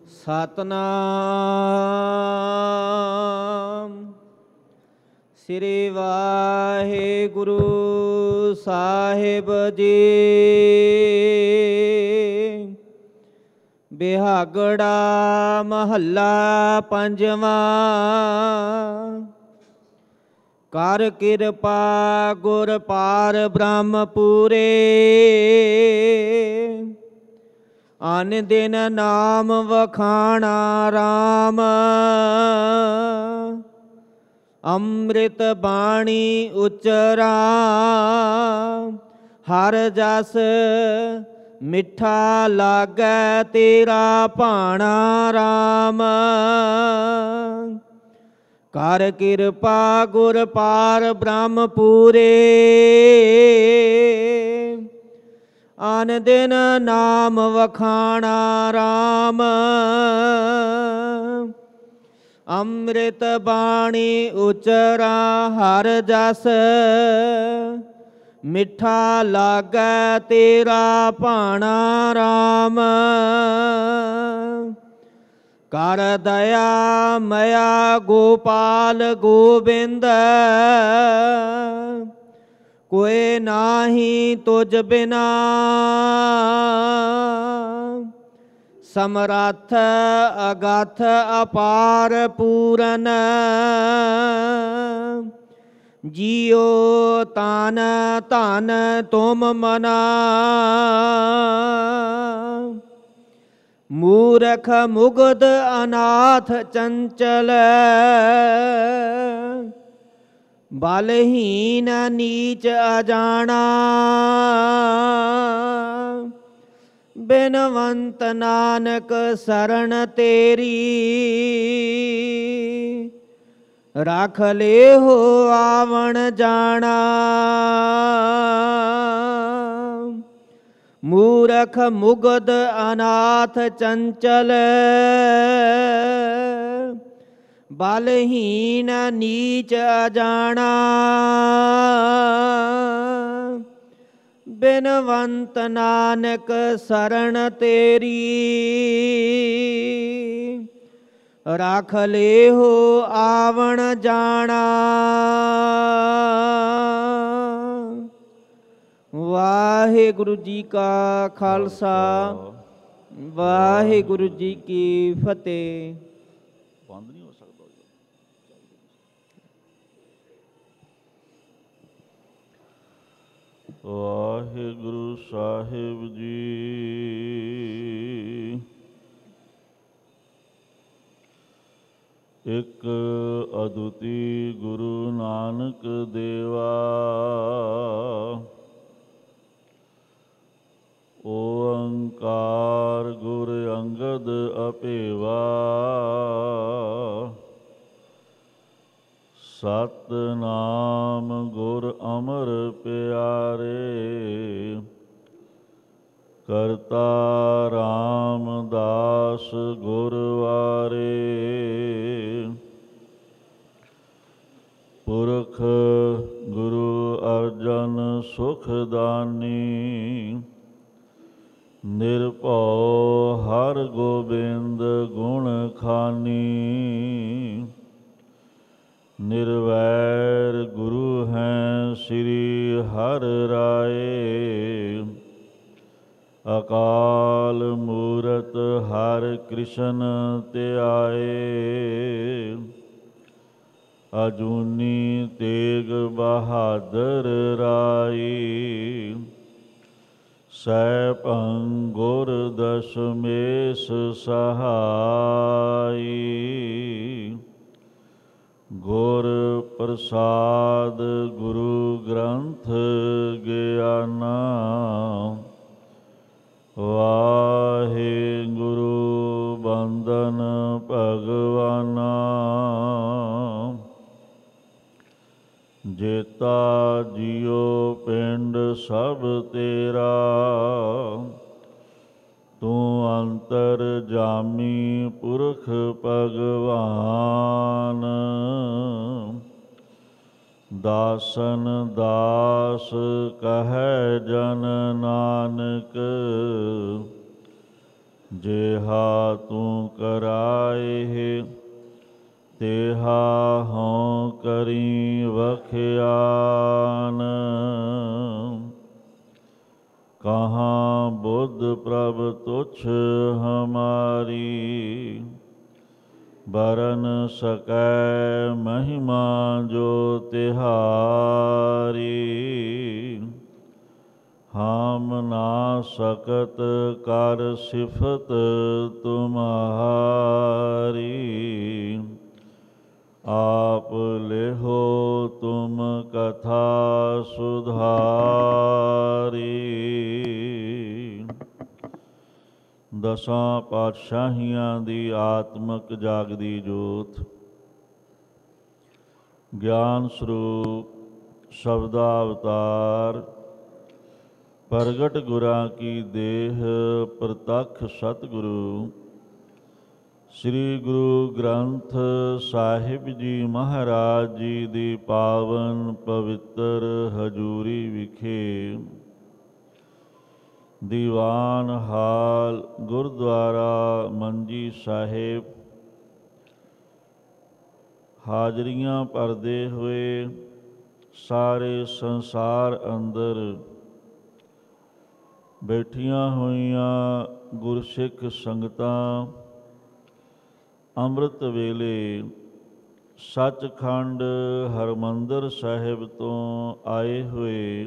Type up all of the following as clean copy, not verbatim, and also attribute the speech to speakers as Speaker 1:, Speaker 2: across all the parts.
Speaker 1: ਸਤਨਾਮ ਸ੍ਰੀ ਵਾਹਿਗੁਰੂ ਸਾਹਿਬ ਜੀ। ਬਿਹਾਗੜਾ ਮਹੱਲਾ ਪੰਜਵਾਂ। ਕਰ ਕਿਰਪਾ ਗੁਰ ਪਾਰ ਬ੍ਰਹਮ ਪੂਰੇ, ਅਨ ਦਿਨ ਨਾਮ ਵਖਾਣਾ ਰਾਮ। ਅੰਮ੍ਰਿਤ ਬਾਣੀ ਉਚਰਾ ਹਰ ਜਸ, ਮਿੱਠਾ ਲਾਗੈ ਤੇਰਾ ਭਾਣਾ ਰਾਮ। ਕਰ ਕਿਰਪਾ ਗੁਰ ਪਾਰ ਬ੍ਰਹਮ ਪੂਰੇ, ਅਨ ਦਿਨ ਨਾਮ ਵਖਾਣਾ ਰਾਮ। ਅੰਮ੍ਰਿਤ ਬਾਣੀ ਉਚਰਾ ਹਰ ਜਸ, ਮਿੱਠਾ ਲਾਗੈ ਤੇਰਾ ਭਾਣਾ ਰਾਮ। ਕਰ ਦਇਆ ਮਇਆ ਗੋਪਾਲ ਗੋਬਿੰਦ, ਕੋਇ ਨਾਹੀ ਤੁਝ ਬਿਨਾ। ਸਮਰੱਥ ਅਗਾਥ ਅਪਾਰ ਪੂਰਨ, ਜੀਉ ਤਨ ਧਨ ਤੁਮ ਮਨਾ। ਮੂਰਖ ਮੁਗਧ ਅਨਾਥ ਚੰਚਲ, ਬਲਹੀਨ ਨੀਚ ਅਜਾਣਾ। ਬਿਨਵੰਤ ਨਾਨਕ ਸਰਣ ਤੇਰੀ, ਰੱਖ ਲੇਹੋ ਆਵਣ ਜਾਣਾ। ਮੂਰਖ ਮੁਗਧ ਅਨਾਥ ਚੰਚਲ, ਬਲਹੀਨ ਨੀਚ ਅਜਾਣਾ। ਬਿਨਵੰਤ ਨਾਨਕ ਸਰਣ ਤੇਰੀ, ਰੱਖ ਲੇਹੋ ਆਵਣ ਜਾਣਾ। ਵਾਹਿਗੁਰੂ ਜੀ ਕਾ ਖਾਲਸਾ, ਵਾਹਿਗੁਰੂ ਜੀ ਕੀ ਫਤਿਹ।
Speaker 2: ਬੰਦ ਨਹੀਂ ਹੋ ਸਕਦਾ। ਵਾਹਿਗੁਰੂ ਸਾਹਿਬ ਜੀ। ਇੱਕ ਅਦੁੱਤੀ ਗੁਰੂ ਨਾਨਕ ਦੇਵਾ, ਓੰਕਾਰ ਗੁਰ ਅੰਗਦ ਅਭੇਵਾ। ਸਤਿਨਾਮ ਗੁਰ ਅਮਰ ਪਿਆਰੇ, ਕਰਤਾ ਰਾਮਦਾਸ ਗੁਰ ਵਾਰੇ। ਪੁਰਖ ਗੁਰੂ ਅਰਜਨ ਸੁਖ ਦਾਨੀ, ਨਿਰਭਉ ਹਰ ਗੋਬਿੰਦ ਗੁਣ ਖਾਨੀ। ਨਿਰਵੈਰ ਗੁਰੂ ਹੈ ਸ੍ਰੀ ਹਰਿ ਰਾਏ, ਅਕਾਲ ਮੂਰਤ ਹਰਿ ਕ੍ਰਿਸ਼ਨ ਧਿਆਏ। ਅਜੂਨੀ ਤੇਗ ਬਹਾਦਰ ਰਾਈ, ਸੈਭੰ ਗੁਰ ਦਸ਼ਮੇਸ਼ ਸਹਾਈ। ਗੁਰ ਪ੍ਰਸਾਦ ਗੁਰੂ ਗ੍ਰੰਥ ਗਿਆਨਾ, ਵਾਹਿਗੁਰੂ ਬੰਦਨ ਭਗਵਾਨਾ। ਜੇਤਾ ਜੀਉ ਪਿੰਡ ਸਭ ਤੇਰਾ, ਤੂੰ ਅੰਤਰ ਜਾਮੀ ਪੁਰਖ ਭਗਵਾਨ। ਦਾਸਨ ਦਾਸ ਕਹੈ ਜਨ ਨਾਨਕ, ਜਿਹਾ ਤੂੰ ਕਰਾਏ ਤੇਹਾ ਹਉ ਕਰੀ ਵਖਿਆਨ। ਕਹਾਂ ਬੁੱਧ ਪ੍ਰਭ ਤੁਛ ਹਮਾਰੀ ਬਰਨ ਸਕੈ ਮਹਿਮਾ ਜੋ ਤਿਹਾਰੀ। ਹਮ ਨਾ ਸਕਤ ਕਰ ਸਿਫਤ ਤੁਮਹਾਰੀ। ਆਪ ਲਿਹੋ ਤੁਮ ਕਥਾ ਸੁਧਾਰੀ। ਦਸਾਂ ਪਾਤਸ਼ਾਹੀਆਂ ਦੀ ਆਤਮਕ ਜਾਗਦੀ ਜੋਤ, ਗਿਆਨ ਸਰੂਪ ਸ਼ਬਦਾ ਅਵਤਾਰ, ਪ੍ਰਗਟ ਗੁਰਾਂ ਕੀ ਦੇਹ ਪ੍ਰਤੱਖ ਸਤਿਗੁਰੂ ਸ੍ਰੀ ਗੁਰੂ ਗ੍ਰੰਥ ਸਾਹਿਬ ਜੀ ਮਹਾਰਾਜ ਜੀ ਦੀ ਪਾਵਨ ਪਵਿੱਤਰ ਹਜ਼ੂਰੀ ਵਿਖੇ ਦੀਵਾਨ ਹਾਲ ਗੁਰਦੁਆਰਾ ਮੰਜੀ ਸਾਹਿਬ ਹਾਜ਼ਰੀਆਂ ਭਰਦੇ ਹੋਏ ਸਾਰੇ ਸੰਸਾਰ ਅੰਦਰ ਬੈਠੀਆਂ ਹੋਈਆਂ ਗੁਰਸਿੱਖ ਸੰਗਤਾਂ ਅੰਮ੍ਰਿਤ ਵੇਲੇ ਸੱਚਖੰਡ ਹਰਿਮੰਦਰ ਸਾਹਿਬ ਤੋਂ ਆਏ ਹੋਏ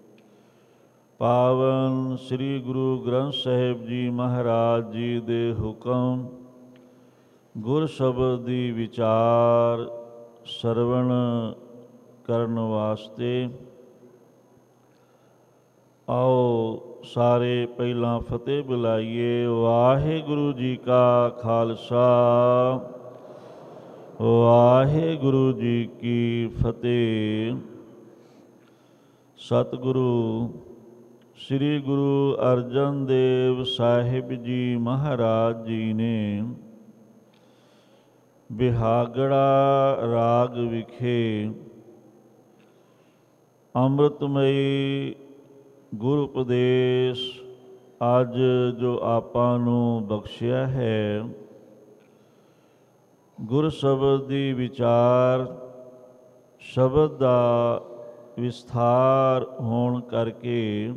Speaker 2: ਪਾਵਨ ਸ੍ਰੀ ਗੁਰੂ ਗ੍ਰੰਥ ਸਾਹਿਬ ਜੀ ਮਹਾਰਾਜ ਜੀ ਦੇ ਹੁਕਮ ਗੁਰ ਸ਼ਬਦ ਦੀ ਵਿਚਾਰ ਸਰਵਣ ਕਰਨ ਵਾਸਤੇ ਆਓ ਸਾਰੇ ਪਹਿਲਾਂ ਫਤਿਹ ਬੁਲਾਈਏ। ਵਾਹਿਗੁਰੂ ਜੀ ਕਾ ਖਾਲਸਾ, ਵਾਹਿਗੁਰੂ ਜੀ ਕੀ ਫਤਿਹ। ਸਤਿਗੁਰੂ ਸ੍ਰੀ ਗੁਰੂ ਅਰਜਨ ਦੇਵ ਸਾਹਿਬ ਜੀ ਮਹਾਰਾਜ ਜੀ ਨੇ ਬਿਹਾਗੜਾ ਰਾਗ ਵਿਖੇ ਅੰਮ੍ਰਿਤਮਈ ਗੁਰ ਉਪਦੇਸ਼ ਅੱਜ ਜੋ ਆਪਾਂ ਨੂੰ ਬਖਸ਼ਿਆ ਹੈ, ਗੁਰ ਸ਼ਬਦ ਦੀ ਵਿਚਾਰ ਸ਼ਬਦ ਦਾ ਵਿਸਥਾਰ ਹੋਣ ਕਰਕੇ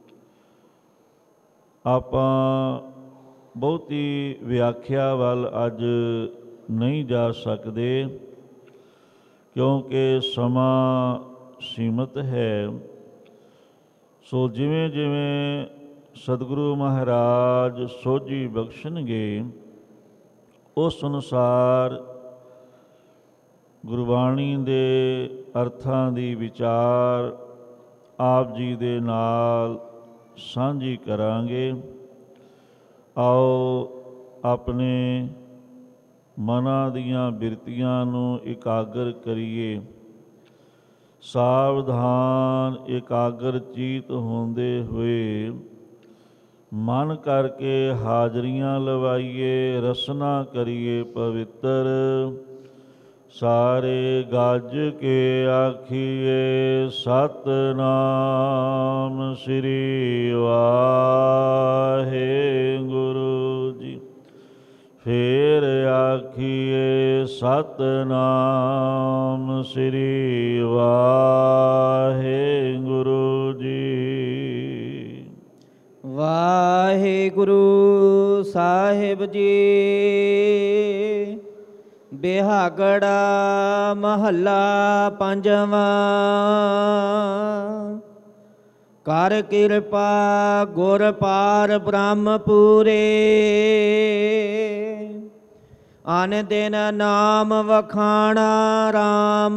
Speaker 2: ਆਪਾਂ ਬਹੁਤੀ ਵਿਆਖਿਆ ਵੱਲ ਅੱਜ ਨਹੀਂ ਜਾ ਸਕਦੇ, ਕਿਉਂਕਿ ਸਮਾਂ ਸੀਮਤ ਹੈ। ਸੋ ਜਿਵੇਂ ਜਿਵੇਂ ਸਤਿਗੁਰੂ ਮਹਾਰਾਜ ਸੋਝੀ ਬਖਸ਼ਣਗੇ ਉਸ ਅਨੁਸਾਰ ਗੁਰਬਾਣੀ ਦੇ ਅਰਥਾਂ ਦੀ ਵਿਚਾਰ ਆਪ ਜੀ ਦੇ ਨਾਲ ਸਾਂਝੀ ਕਰਾਂਗੇ। ਆਓ ਆਪਣੇ ਮਨਾਂ ਦੀਆਂ ਬਿਰਤੀਆਂ ਨੂੰ ਇਕਾਗਰ ਕਰੀਏ। ਸਾਵਧਾਨ ਇਕਾਗਰ ਚੀਤ ਹੁੰਦੇ ਹੋਏ ਮਨ ਕਰਕੇ ਹਾਜ਼ਰੀਆਂ ਲਵਾਈਏ, ਰਸਨਾ ਕਰੀਏ ਪਵਿੱਤਰ। ਸਾਰੇ ਗੱਜ ਕੇ ਆਖੀਏ ਸਤਿਨਾਮ ਸ੍ਰੀ ਵਾਹਿਗੁਰੂ ਜੀ। ਫੇਰ ਆਖੀਏ ਸਤਿਨਾਮ ਸ੍ਰੀ ਵਾਹਿਗੁਰੂ ਜੀ।
Speaker 1: ਵਾਹਿਗੁਰੂ ਸਾਹਿਬ ਜੀ। ਬਿਹਾਗੜਾ ਮਹੱਲਾ ਪੰਜਵਾਂ। ਕਰ ਕਿਰਪਾ ਗੁਰ ਪਾਰ ਬ੍ਰਹਮ ਪੂਰੇ। ਅਨ ਦਿਨ ਨਾਮ ਵਖਾਣਾ ਰਾਮ।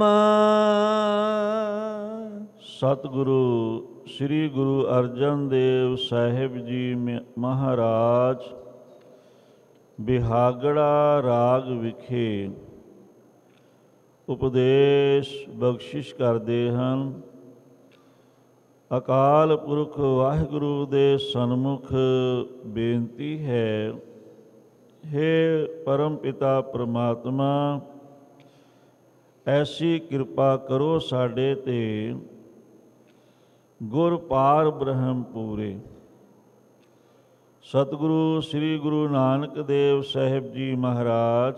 Speaker 2: ਸਤਿਗੁਰੂ ਸ੍ਰੀ ਗੁਰੂ ਅਰਜਨ ਦੇਵ ਸਾਹਿਬ ਜੀ ਮਹਾਰਾਜ ਬਿਹਾਗੜਾ ਰਾਗ ਵਿਖੇ ਉਪਦੇਸ਼ ਬਖਸ਼ਿਸ਼ ਕਰਦੇ ਹਨ। ਅਕਾਲ ਪੁਰਖ ਵਾਹਿਗੁਰੂ ਦੇ ਸਨਮੁਖ ਬੇਨਤੀ ਹੈ, ਹੇ ਪਰਮ ਪਿਤਾ ਪ੍ਰਮਾਤਮਾ, ਐਸੀ ਕਿਰਪਾ ਕਰੋ ਸਾਡੇ ਤੇ ਗੁਰ ਪਾਰ ਬ੍ਰਹਮ ਪੂਰੇ। ਸਤਿਗੁਰੂ ਸ੍ਰੀ ਗੁਰੂ ਨਾਨਕ ਦੇਵ ਸਾਹਿਬ ਜੀ ਮਹਾਰਾਜ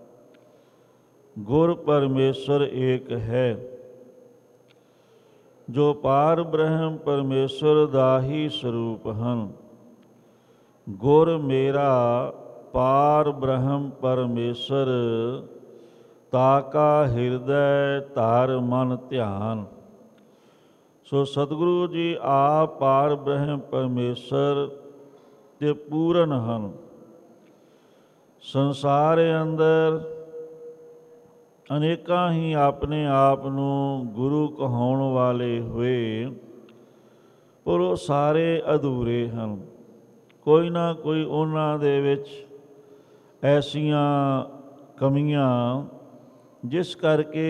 Speaker 2: ਗੁਰ ਪਰਮੇਸ਼ਰ ਏਕ ਹੈ, ਜੋ ਪਾਰ ਬ੍ਰਹਮ ਪਰਮੇਸ਼ਰ ਦਾ ਹੀ ਸਰੂਪ ਹਨ। ਗੁਰ ਮੇਰਾ ਪਾਰ ਬ੍ਰਹਮ ਪਰਮੇਸ਼ਰ, ਤਾਕਾ ਹਿਰਦੈ ਧਾਰ ਮਨ ਧਿਆਨ। ਸੋ ਸਤਿਗੁਰੂ ਜੀ ਆਪ ਪਾਰ ਬ੍ਰਹਮ ਪਰਮੇਸ਼ਰ ਤੇ ਪੂਰਨ ਹਨ। ਸੰਸਾਰ ਅੰਦਰ ਅਨੇਕਾਂ ਹੀ ਆਪਣੇ ਆਪ ਨੂੰ ਗੁਰੂ ਕਹਾਉਣ ਵਾਲੇ ਹੋਏ, ਪਰ ਉਹ ਸਾਰੇ ਅਧੂਰੇ ਹਨ। ਕੋਈ ਨਾ ਕੋਈ ਉਹਨਾਂ ਦੇ ਵਿੱਚ ਐਸੀਆਂ ਕਮੀਆਂ ਜਿਸ ਕਰਕੇ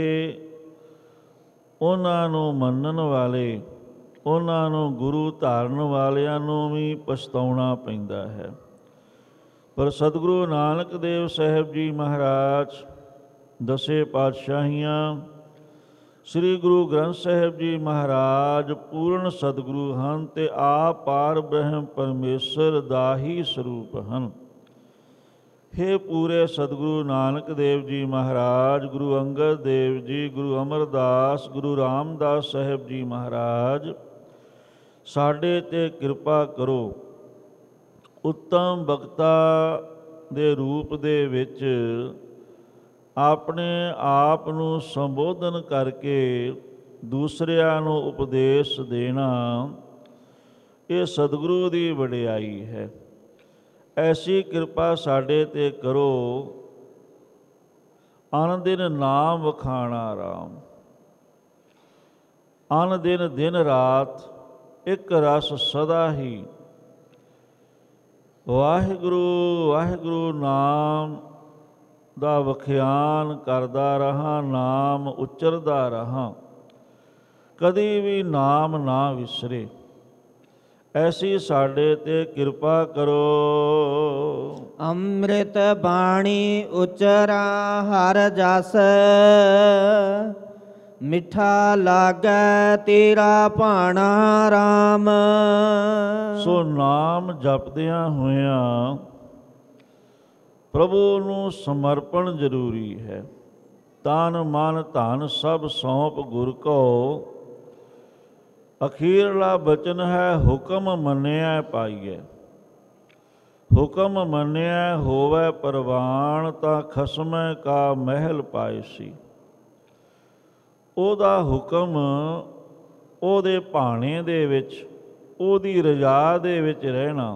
Speaker 2: ਉਹਨਾਂ ਨੂੰ ਮੰਨਣ ਵਾਲੇ, ਉਹਨਾਂ ਨੂੰ ਗੁਰੂ ਧਾਰਨ ਵਾਲਿਆਂ ਨੂੰ ਵੀ ਪਛਤਾਉਣਾ ਪੈਂਦਾ ਹੈ। ਪਰ ਸਤਿਗੁਰੂ ਨਾਨਕ ਦੇਵ ਸਾਹਿਬ ਜੀ ਮਹਾਰਾਜ ਦਸੇ ਪਾਤਸ਼ਾਹੀਆਂ ਸ੍ਰੀ ਗੁਰੂ ਗ੍ਰੰਥ ਸਾਹਿਬ ਜੀ ਮਹਾਰਾਜ ਪੂਰਨ ਸਤਿਗੁਰੂ ਹਨ ਤੇ ਆਪ ਪਾਰ ਬ੍ਰਹਮ ਪਰਮੇਸ਼ਰ ਦਾ ਹੀ ਸਰੂਪ ਹਨ। ਹੇ ਪੂਰੇ ਸਤਿਗੁਰੂ ਨਾਨਕ ਦੇਵ ਜੀ ਮਹਾਰਾਜ, ਗੁਰੂ ਅੰਗਦ ਦੇਵ ਜੀ, ਗੁਰੂ ਅਮਰਦਾਸ, ਗੁਰੂ ਰਾਮਦਾਸ ਸਾਹਿਬ ਜੀ ਮਹਾਰਾਜ, ਸਾਡੇ ਤੇ ਕਿਰਪਾ ਕਰੋ। ਉੱਤਮ ਬਖਤਾ ਦੇ ਰੂਪ ਦੇ ਵਿੱਚ ਆਪਣੇ ਆਪ ਨੂੰ ਸੰਬੋਧਨ ਕਰਕੇ ਦੂਸਰਿਆਂ ਨੂੰ ਉਪਦੇਸ਼ ਦੇਣਾ, ਇਹ ਸਤਿਗੁਰੂ ਦੀ ਵਡਿਆਈ ਹੈ। ਐਸੀ ਕਿਰਪਾ ਸਾਡੇ ਤੇ ਕਰੋ। ਅਨ ਦਿਨ ਨਾਮ ਵਖਾਣਾ ਰਾਮ, ਅਨ ਦਿਨ ਦਿਨ ਰਾਤ ਇੱਕ ਰਸ ਸਦਾ ਹੀ। ਵਾਹਿਗੁਰੂ ਵਾਹਿਗੁਰੂ ਨਾਮ ਦਾ ਵਖਿਆਨ ਕਰਦਾ ਰਹਾ, ਨਾਮ ਉਚਰਦਾ ਰਹਾ, ਕਦੀ ਵੀ ਨਾਮ ਨਾ ਵਿਸਰੇ। ਐਸੀ ਸਾਡੇ ਤੇ ਕਿਰਪਾ ਕਰੋ।
Speaker 1: ਅੰਮ੍ਰਿਤ ਬਾਣੀ ਉਚਰਾ ਹਰ ਜਸ, ਮਿੱਠਾ ਲਾਗੈ ਤੇਰਾ ਭਾਣਾ ਰਾਮ।
Speaker 2: ਸੋ ਨਾਮ ਜਪਦਿਆਂ ਹੋਇਆਂ ਪ੍ਰਭੂ ਨੂੰ ਸਮਰਪਣ ਜ਼ਰੂਰੀ ਹੈ। ਤਨ ਮਨ ਧਨ ਸਭ ਸੌਂਪ ਗੁਰ ਕੋ, ਅਖੀਰਲਾ ਬਚਨ ਹੈ ਹੁਕਮ ਮੰਨਿਆ ਪਾਈਐ। ਹੁਕਮ ਮੰਨਿਆ ਹੋਵੇ ਪ੍ਰਵਾਨ, ਤਾਂ ਖਸਮੈ ਕਾ ਮਹਿਲ ਪਾਇਸੀ। ਉਹਦਾ ਹੁਕਮ ਉਹਦੇ ਭਾਣੇ ਦੇ ਵਿੱਚ, ਉਹਦੀ ਰਜ਼ਾ ਦੇ ਵਿੱਚ ਰਹਿਣਾ।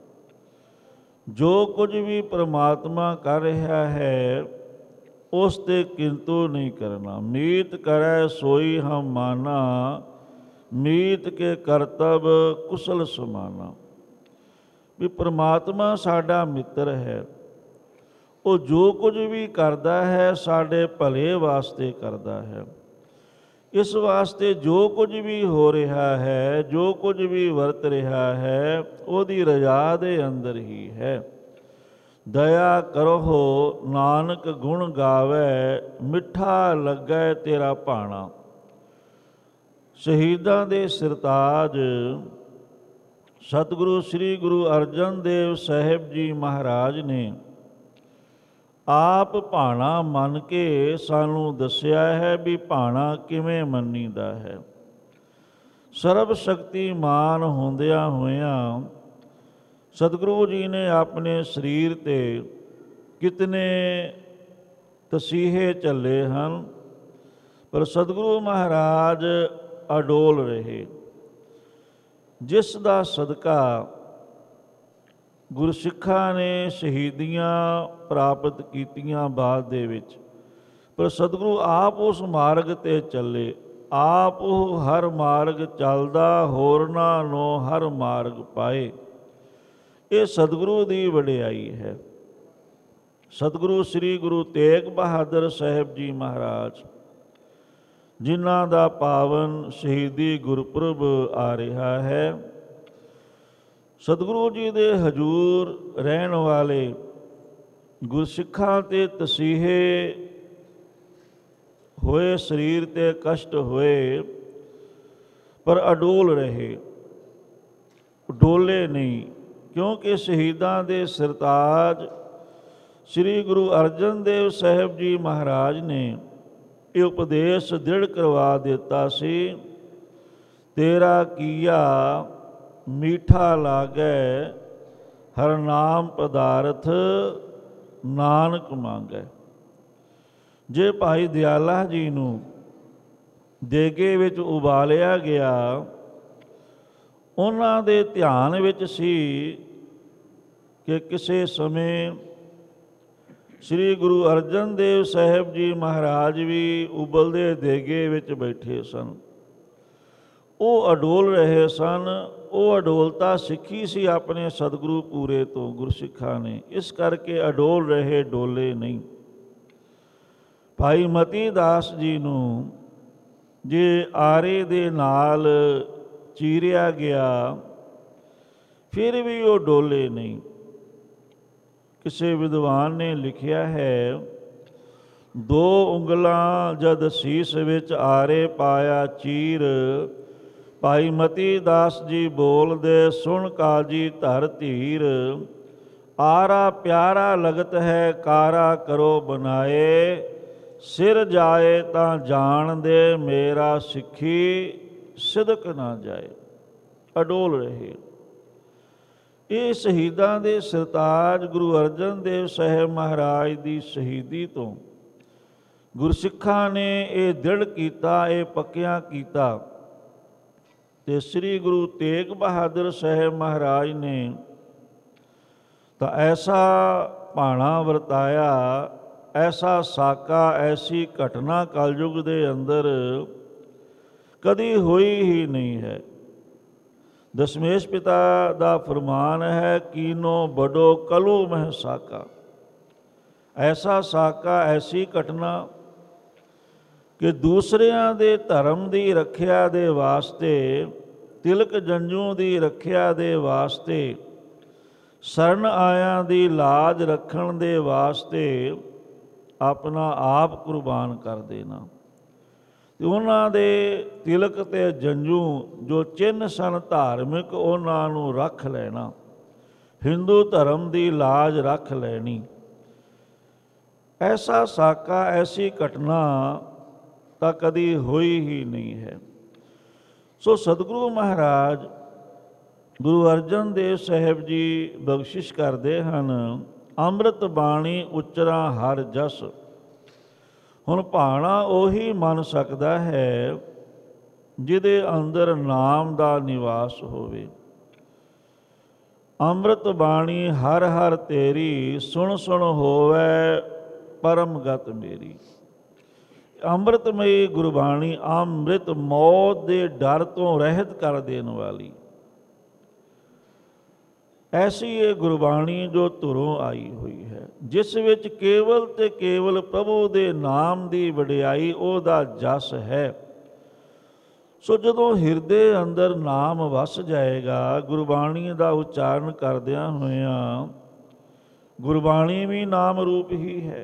Speaker 2: ਜੋ ਕੁਝ ਵੀ ਪ੍ਰਮਾਤਮਾ ਕਰ ਰਿਹਾ ਹੈ ਉਸ ਤੇ ਕਿੰਤੂ ਨਹੀਂ ਕਰਨਾ। ਮੀਤ ਕਰੈ ਸੋਈ ਹਮ ਮਾਨਾ, ਮੀਤ ਕੇ ਕਰਤਬ ਕੁਸਲ ਸਮਾਨਾ। ਵੀ ਪ੍ਰਮਾਤਮਾ ਸਾਡਾ ਮਿੱਤਰ ਹੈ, ਉਹ ਜੋ ਕੁਝ ਵੀ ਕਰਦਾ ਹੈ ਸਾਡੇ ਭਲੇ ਵਾਸਤੇ ਕਰਦਾ ਹੈ। ਇਸ ਵਾਸਤੇ ਜੋ ਕੁਝ ਵੀ ਹੋ ਰਿਹਾ ਹੈ, ਜੋ ਕੁਝ ਵੀ ਵਰਤ ਰਿਹਾ ਹੈ, ਉਹਦੀ ਰਜ਼ਾ ਦੇ ਅੰਦਰ ਹੀ ਹੈ। ਦਇਆ ਕਰੋ ਨਾਨਕ ਗੁਣ ਗਾਵੇ, ਮਿੱਠਾ ਲੱਗੈ ਤੇਰਾ ਭਾਣਾ। ਸ਼ਹੀਦਾਂ ਦੇ ਸਿਰਤਾਜ ਸਤਿਗੁਰੂ ਸ੍ਰੀ ਗੁਰੂ ਅਰਜਨ ਦੇਵ ਸਾਹਿਬ ਜੀ ਮਹਾਰਾਜ ਨੇ ਆਪ ਭਾਣਾ ਮੰਨ ਕੇ ਸਾਨੂੰ ਦੱਸਿਆ ਹੈ ਵੀ ਭਾਣਾ ਕਿਵੇਂ ਮੰਨੀਦਾ ਹੈ। ਸਰਬ ਸ਼ਕਤੀਮਾਨ ਹੁੰਦਿਆਂ ਹੋਇਆਂ ਸਤਿਗੁਰੂ ਜੀ ਨੇ ਆਪਣੇ ਸਰੀਰ ਤੇ ਕਿਤਨੇ ਤਸੀਹੇ ਝੱਲੇ ਹਨ, ਪਰ ਸਤਿਗੁਰੂ ਮਹਾਰਾਜ ਅਡੋਲ ਰਹੇ, ਜਿਸ ਦਾ ਸਦਕਾ ਗੁਰਸਿੱਖਾਂ ਨੇ ਸ਼ਹੀਦੀਆਂ ਪ੍ਰਾਪਤ ਕੀਤੀਆਂ ਬਾਅਦ ਦੇ ਵਿੱਚ। ਪਰ ਸਤਿਗੁਰੂ ਆਪ ਉਸ ਮਾਰਗ ਤੇ ਚੱਲੇ, ਆਪ ਉਹ ਹਰ ਮਾਰਗ ਚੱਲਦਾ, ਹੋਰਨਾਂ ਨੂੰ ਹਰ ਮਾਰਗ ਪਾਏ। ਇਹ ਸਤਿਗੁਰੂ ਦੀ ਵਡਿਆਈ ਹੈ। ਸਤਿਗੁਰੂ ਸ੍ਰੀ ਗੁਰੂ ਤੇਗ ਬਹਾਦਰ ਸਾਹਿਬ ਜੀ ਮਹਾਰਾਜ, ਜਿਨ੍ਹਾਂ ਦਾ ਪਾਵਨ ਸ਼ਹੀਦੀ ਗੁਰਪੁਰਬ ਆ ਰਿਹਾ ਹੈ, ਸਤਿਗੁਰੂ ਜੀ ਦੇ ਹਜ਼ੂਰ ਰਹਿਣ ਵਾਲੇ ਗੁਰਸਿੱਖਾਂ ਤੇ ਤਸੀਹੇ ਹੋਏ, ਸਰੀਰ ਤੇ ਕਸ਼ਟ ਹੋਏ, ਪਰ ਅਡੋਲ ਰਹੇ, ਡੋਲੇ ਨਹੀਂ। ਕਿਉਂਕਿ ਸ਼ਹੀਦਾਂ ਦੇ ਸਰਤਾਜ ਸ੍ਰੀ ਗੁਰੂ ਅਰਜਨ ਦੇਵ ਸਾਹਿਬ ਜੀ ਮਹਾਰਾਜ ਨੇ ਇਹ ਉਪਦੇਸ਼ ਦ੍ਰਿੜ ਕਰਵਾ ਦਿੱਤਾ ਸੀ, ਤੇਰਾ ਕੀਆ ਮੀਠਾ ਲਾਗੈ, ਹਰ ਨਾਮ ਪਦਾਰਥ ਨਾਨਕ ਮੰਗੈ। ਜੇ ਭਾਈ ਦਿਆਲਾ ਜੀ ਨੂੰ ਦੇਗੇ ਵਿੱਚ ਉਬਾਲਿਆ ਗਿਆ, ਉਹਨਾਂ ਦੇ ਧਿਆਨ ਵਿੱਚ ਸੀ ਕਿ ਕਿਸੇ ਸਮੇਂ ਸ੍ਰੀ ਗੁਰੂ ਅਰਜਨ ਦੇਵ ਸਾਹਿਬ ਜੀ ਮਹਾਰਾਜ ਵੀ ਉਬਲਦੇ ਦੇਗੇ ਵਿੱਚ ਬੈਠੇ ਸਨ। ਉਹ ਅਡੋਲ ਰਹੇ ਸਨ। ਉਹ ਅਡੋਲਤਾ ਸਿੱਖੀ ਸੀ ਆਪਣੇ ਸਤਿਗੁਰੂ ਪੂਰੇ ਤੋਂ, ਗੁਰਸਿੱਖਾਂ ਨੇ, ਇਸ ਕਰਕੇ ਅਡੋਲ ਰਹੇ, ਡੋਲੇ ਨਹੀਂ। ਭਾਈ ਮਤੀ ਦਾਸ ਜੀ ਨੂੰ ਜੇ ਆਰੇ ਦੇ ਨਾਲ ਚੀਰਿਆ ਗਿਆ, ਫਿਰ ਵੀ ਉਹ ਡੋਲੇ ਨਹੀਂ। ਕਿਸੇ ਵਿਦਵਾਨ ਨੇ ਲਿਖਿਆ ਹੈ, 2 ਉਂਗਲਾਂ ਜਦ ਸੀਸ ਵਿੱਚ ਆਰੇ ਪਾਇਆ ਚੀਰ, ਭਾਈ ਮਤੀ ਦਾਸ ਜੀ ਬੋਲਦੇ ਸੁਣ ਕਾਜੀ ਧਰ ਧੀਰ, ਆਰਾ ਪਿਆਰਾ ਲਗਤ ਹੈ ਕਾਰਾ ਕਰੋ ਬਨਾਏ, ਸਿਰ ਜਾਏ ਤਾਂ ਜਾਣਦੇ ਮੇਰਾ ਸਿੱਖੀ ਸਿਦਕ ਨਾ ਜਾਏ। ਅਡੋਲ ਰਹੇ। ਇਹ ਸ਼ਹੀਦਾਂ ਦੇ ਸਰਤਾਜ ਗੁਰੂ ਅਰਜਨ ਦੇਵ ਸਾਹਿਬ ਮਹਾਰਾਜ ਦੀ ਸ਼ਹੀਦੀ ਤੋਂ ਗੁਰਸਿੱਖਾਂ ਨੇ ਇਹ ਦ੍ਰਿੜ ਕੀਤਾ, ਇਹ ਪੱਕਿਆਂ ਕੀਤਾ। ਤੇ ਸ੍ਰੀ ਗੁਰੂ ਤੇਗ ਬਹਾਦਰ ਸਾਹਿਬ ਮਹਾਰਾਜ ਨੇ ਤਾਂ ਐਸਾ ਭਾਣਾ ਵਰਤਾਇਆ, ਐਸਾ ਸਾਕਾ, ਐਸੀ ਘਟਨਾ ਕਲਯੁਗ ਦੇ ਅੰਦਰ ਕਦੀ ਹੋਈ ਹੀ ਨਹੀਂ ਹੈ। ਦਸ਼ਮੇਸ਼ ਪਿਤਾ ਦਾ ਫਰਮਾਨ ਹੈ, ਕੀਨੋ ਬਡੋ ਕਲੂ ਮਹਿ ਸਾਕਾ। ਐਸਾ ਸਾਕਾ, ਐਸੀ ਘਟਨਾ ਕਿ ਦੂਸਰਿਆਂ ਦੇ ਧਰਮ ਦੀ ਰੱਖਿਆ ਦੇ ਵਾਸਤੇ, ਤਿਲਕ ਜੰਝੂ ਦੀ ਰੱਖਿਆ ਦੇ ਵਾਸਤੇ, ਸ਼ਰਨ ਆਇਆਂ ਦੀ ਲਾਜ ਰੱਖਣ ਦੇ ਵਾਸਤੇ ਆਪਣਾ ਆਪ ਕੁਰਬਾਨ ਕਰ ਦੇਣਾ। ਤੇ ਉਹਨਾਂ ਦੇ ਤਿਲਕ ਤੇ ਜੰਝੂ ਜੋ ਚਿੰਨ੍ਹ ਸਨ ਧਾਰਮਿਕ, ਉਹਨਾਂ ਨੂੰ ਰੱਖ ਲੈਣਾ, ਹਿੰਦੂ ਧਰਮ ਦੀ ਲਾਜ ਰੱਖ ਲੈਣੀ। ਐਸਾ ਸਾਕਾ, ਐਸੀ ਘਟਨਾ ਤਾਂ ਕਦੀ ਹੋਈ ਹੀ ਨਹੀਂ ਹੈ। ਸੋ ਸਤਿਗੁਰੂ ਮਹਾਰਾਜ ਗੁਰੂ ਅਰਜਨ ਦੇਵ ਸਾਹਿਬ ਜੀ ਬਖਸ਼ਿਸ਼ ਕਰਦੇ ਹਨ, ਅੰਮ੍ਰਿਤ ਬਾਣੀ ਉਚਰਾ ਹਰ ਜਸ। ਹੁਣ ਭਾਣਾ ਉਹੀ ਮੰਨ ਸਕਦਾ ਹੈ ਜਿਹਦੇ ਅੰਦਰ ਨਾਮ ਦਾ ਨਿਵਾਸ ਹੋਵੇ। ਅੰਮ੍ਰਿਤ ਬਾਣੀ ਹਰ ਹਰ ਤੇਰੀ, ਸੁਣ ਸੁਣ ਹੋਵੇ ਪਰਮ ਗਤ ਮੇਰੀ। ਅੰਮ੍ਰਿਤਮਈ ਗੁਰਬਾਣੀ ਅੰਮ੍ਰਿਤ, ਮੌਤ ਦੇ ਡਰ ਤੋਂ ਰਹਿਤ ਕਰ ਦੇਣ ਵਾਲੀ ਐਸੀ ਇਹ ਗੁਰਬਾਣੀ ਜੋ ਧੁਰੋਂ ਆਈ ਹੋਈ ਹੈ, ਜਿਸ ਵਿੱਚ ਕੇਵਲ ਤੇ ਕੇਵਲ ਪ੍ਰਭੂ ਦੇ ਨਾਮ ਦੀ ਵਡਿਆਈ, ਉਹਦਾ ਜਸ ਹੈ। ਸੋ ਜਦੋਂ ਹਿਰਦੇ ਅੰਦਰ ਨਾਮ ਵਸ ਜਾਏਗਾ, ਗੁਰਬਾਣੀ ਦਾ ਉਚਾਰਨ ਕਰਦਿਆਂ ਹੋਇਆਂ, ਗੁਰਬਾਣੀ ਵੀ ਨਾਮ ਰੂਪ ਹੀ ਹੈ।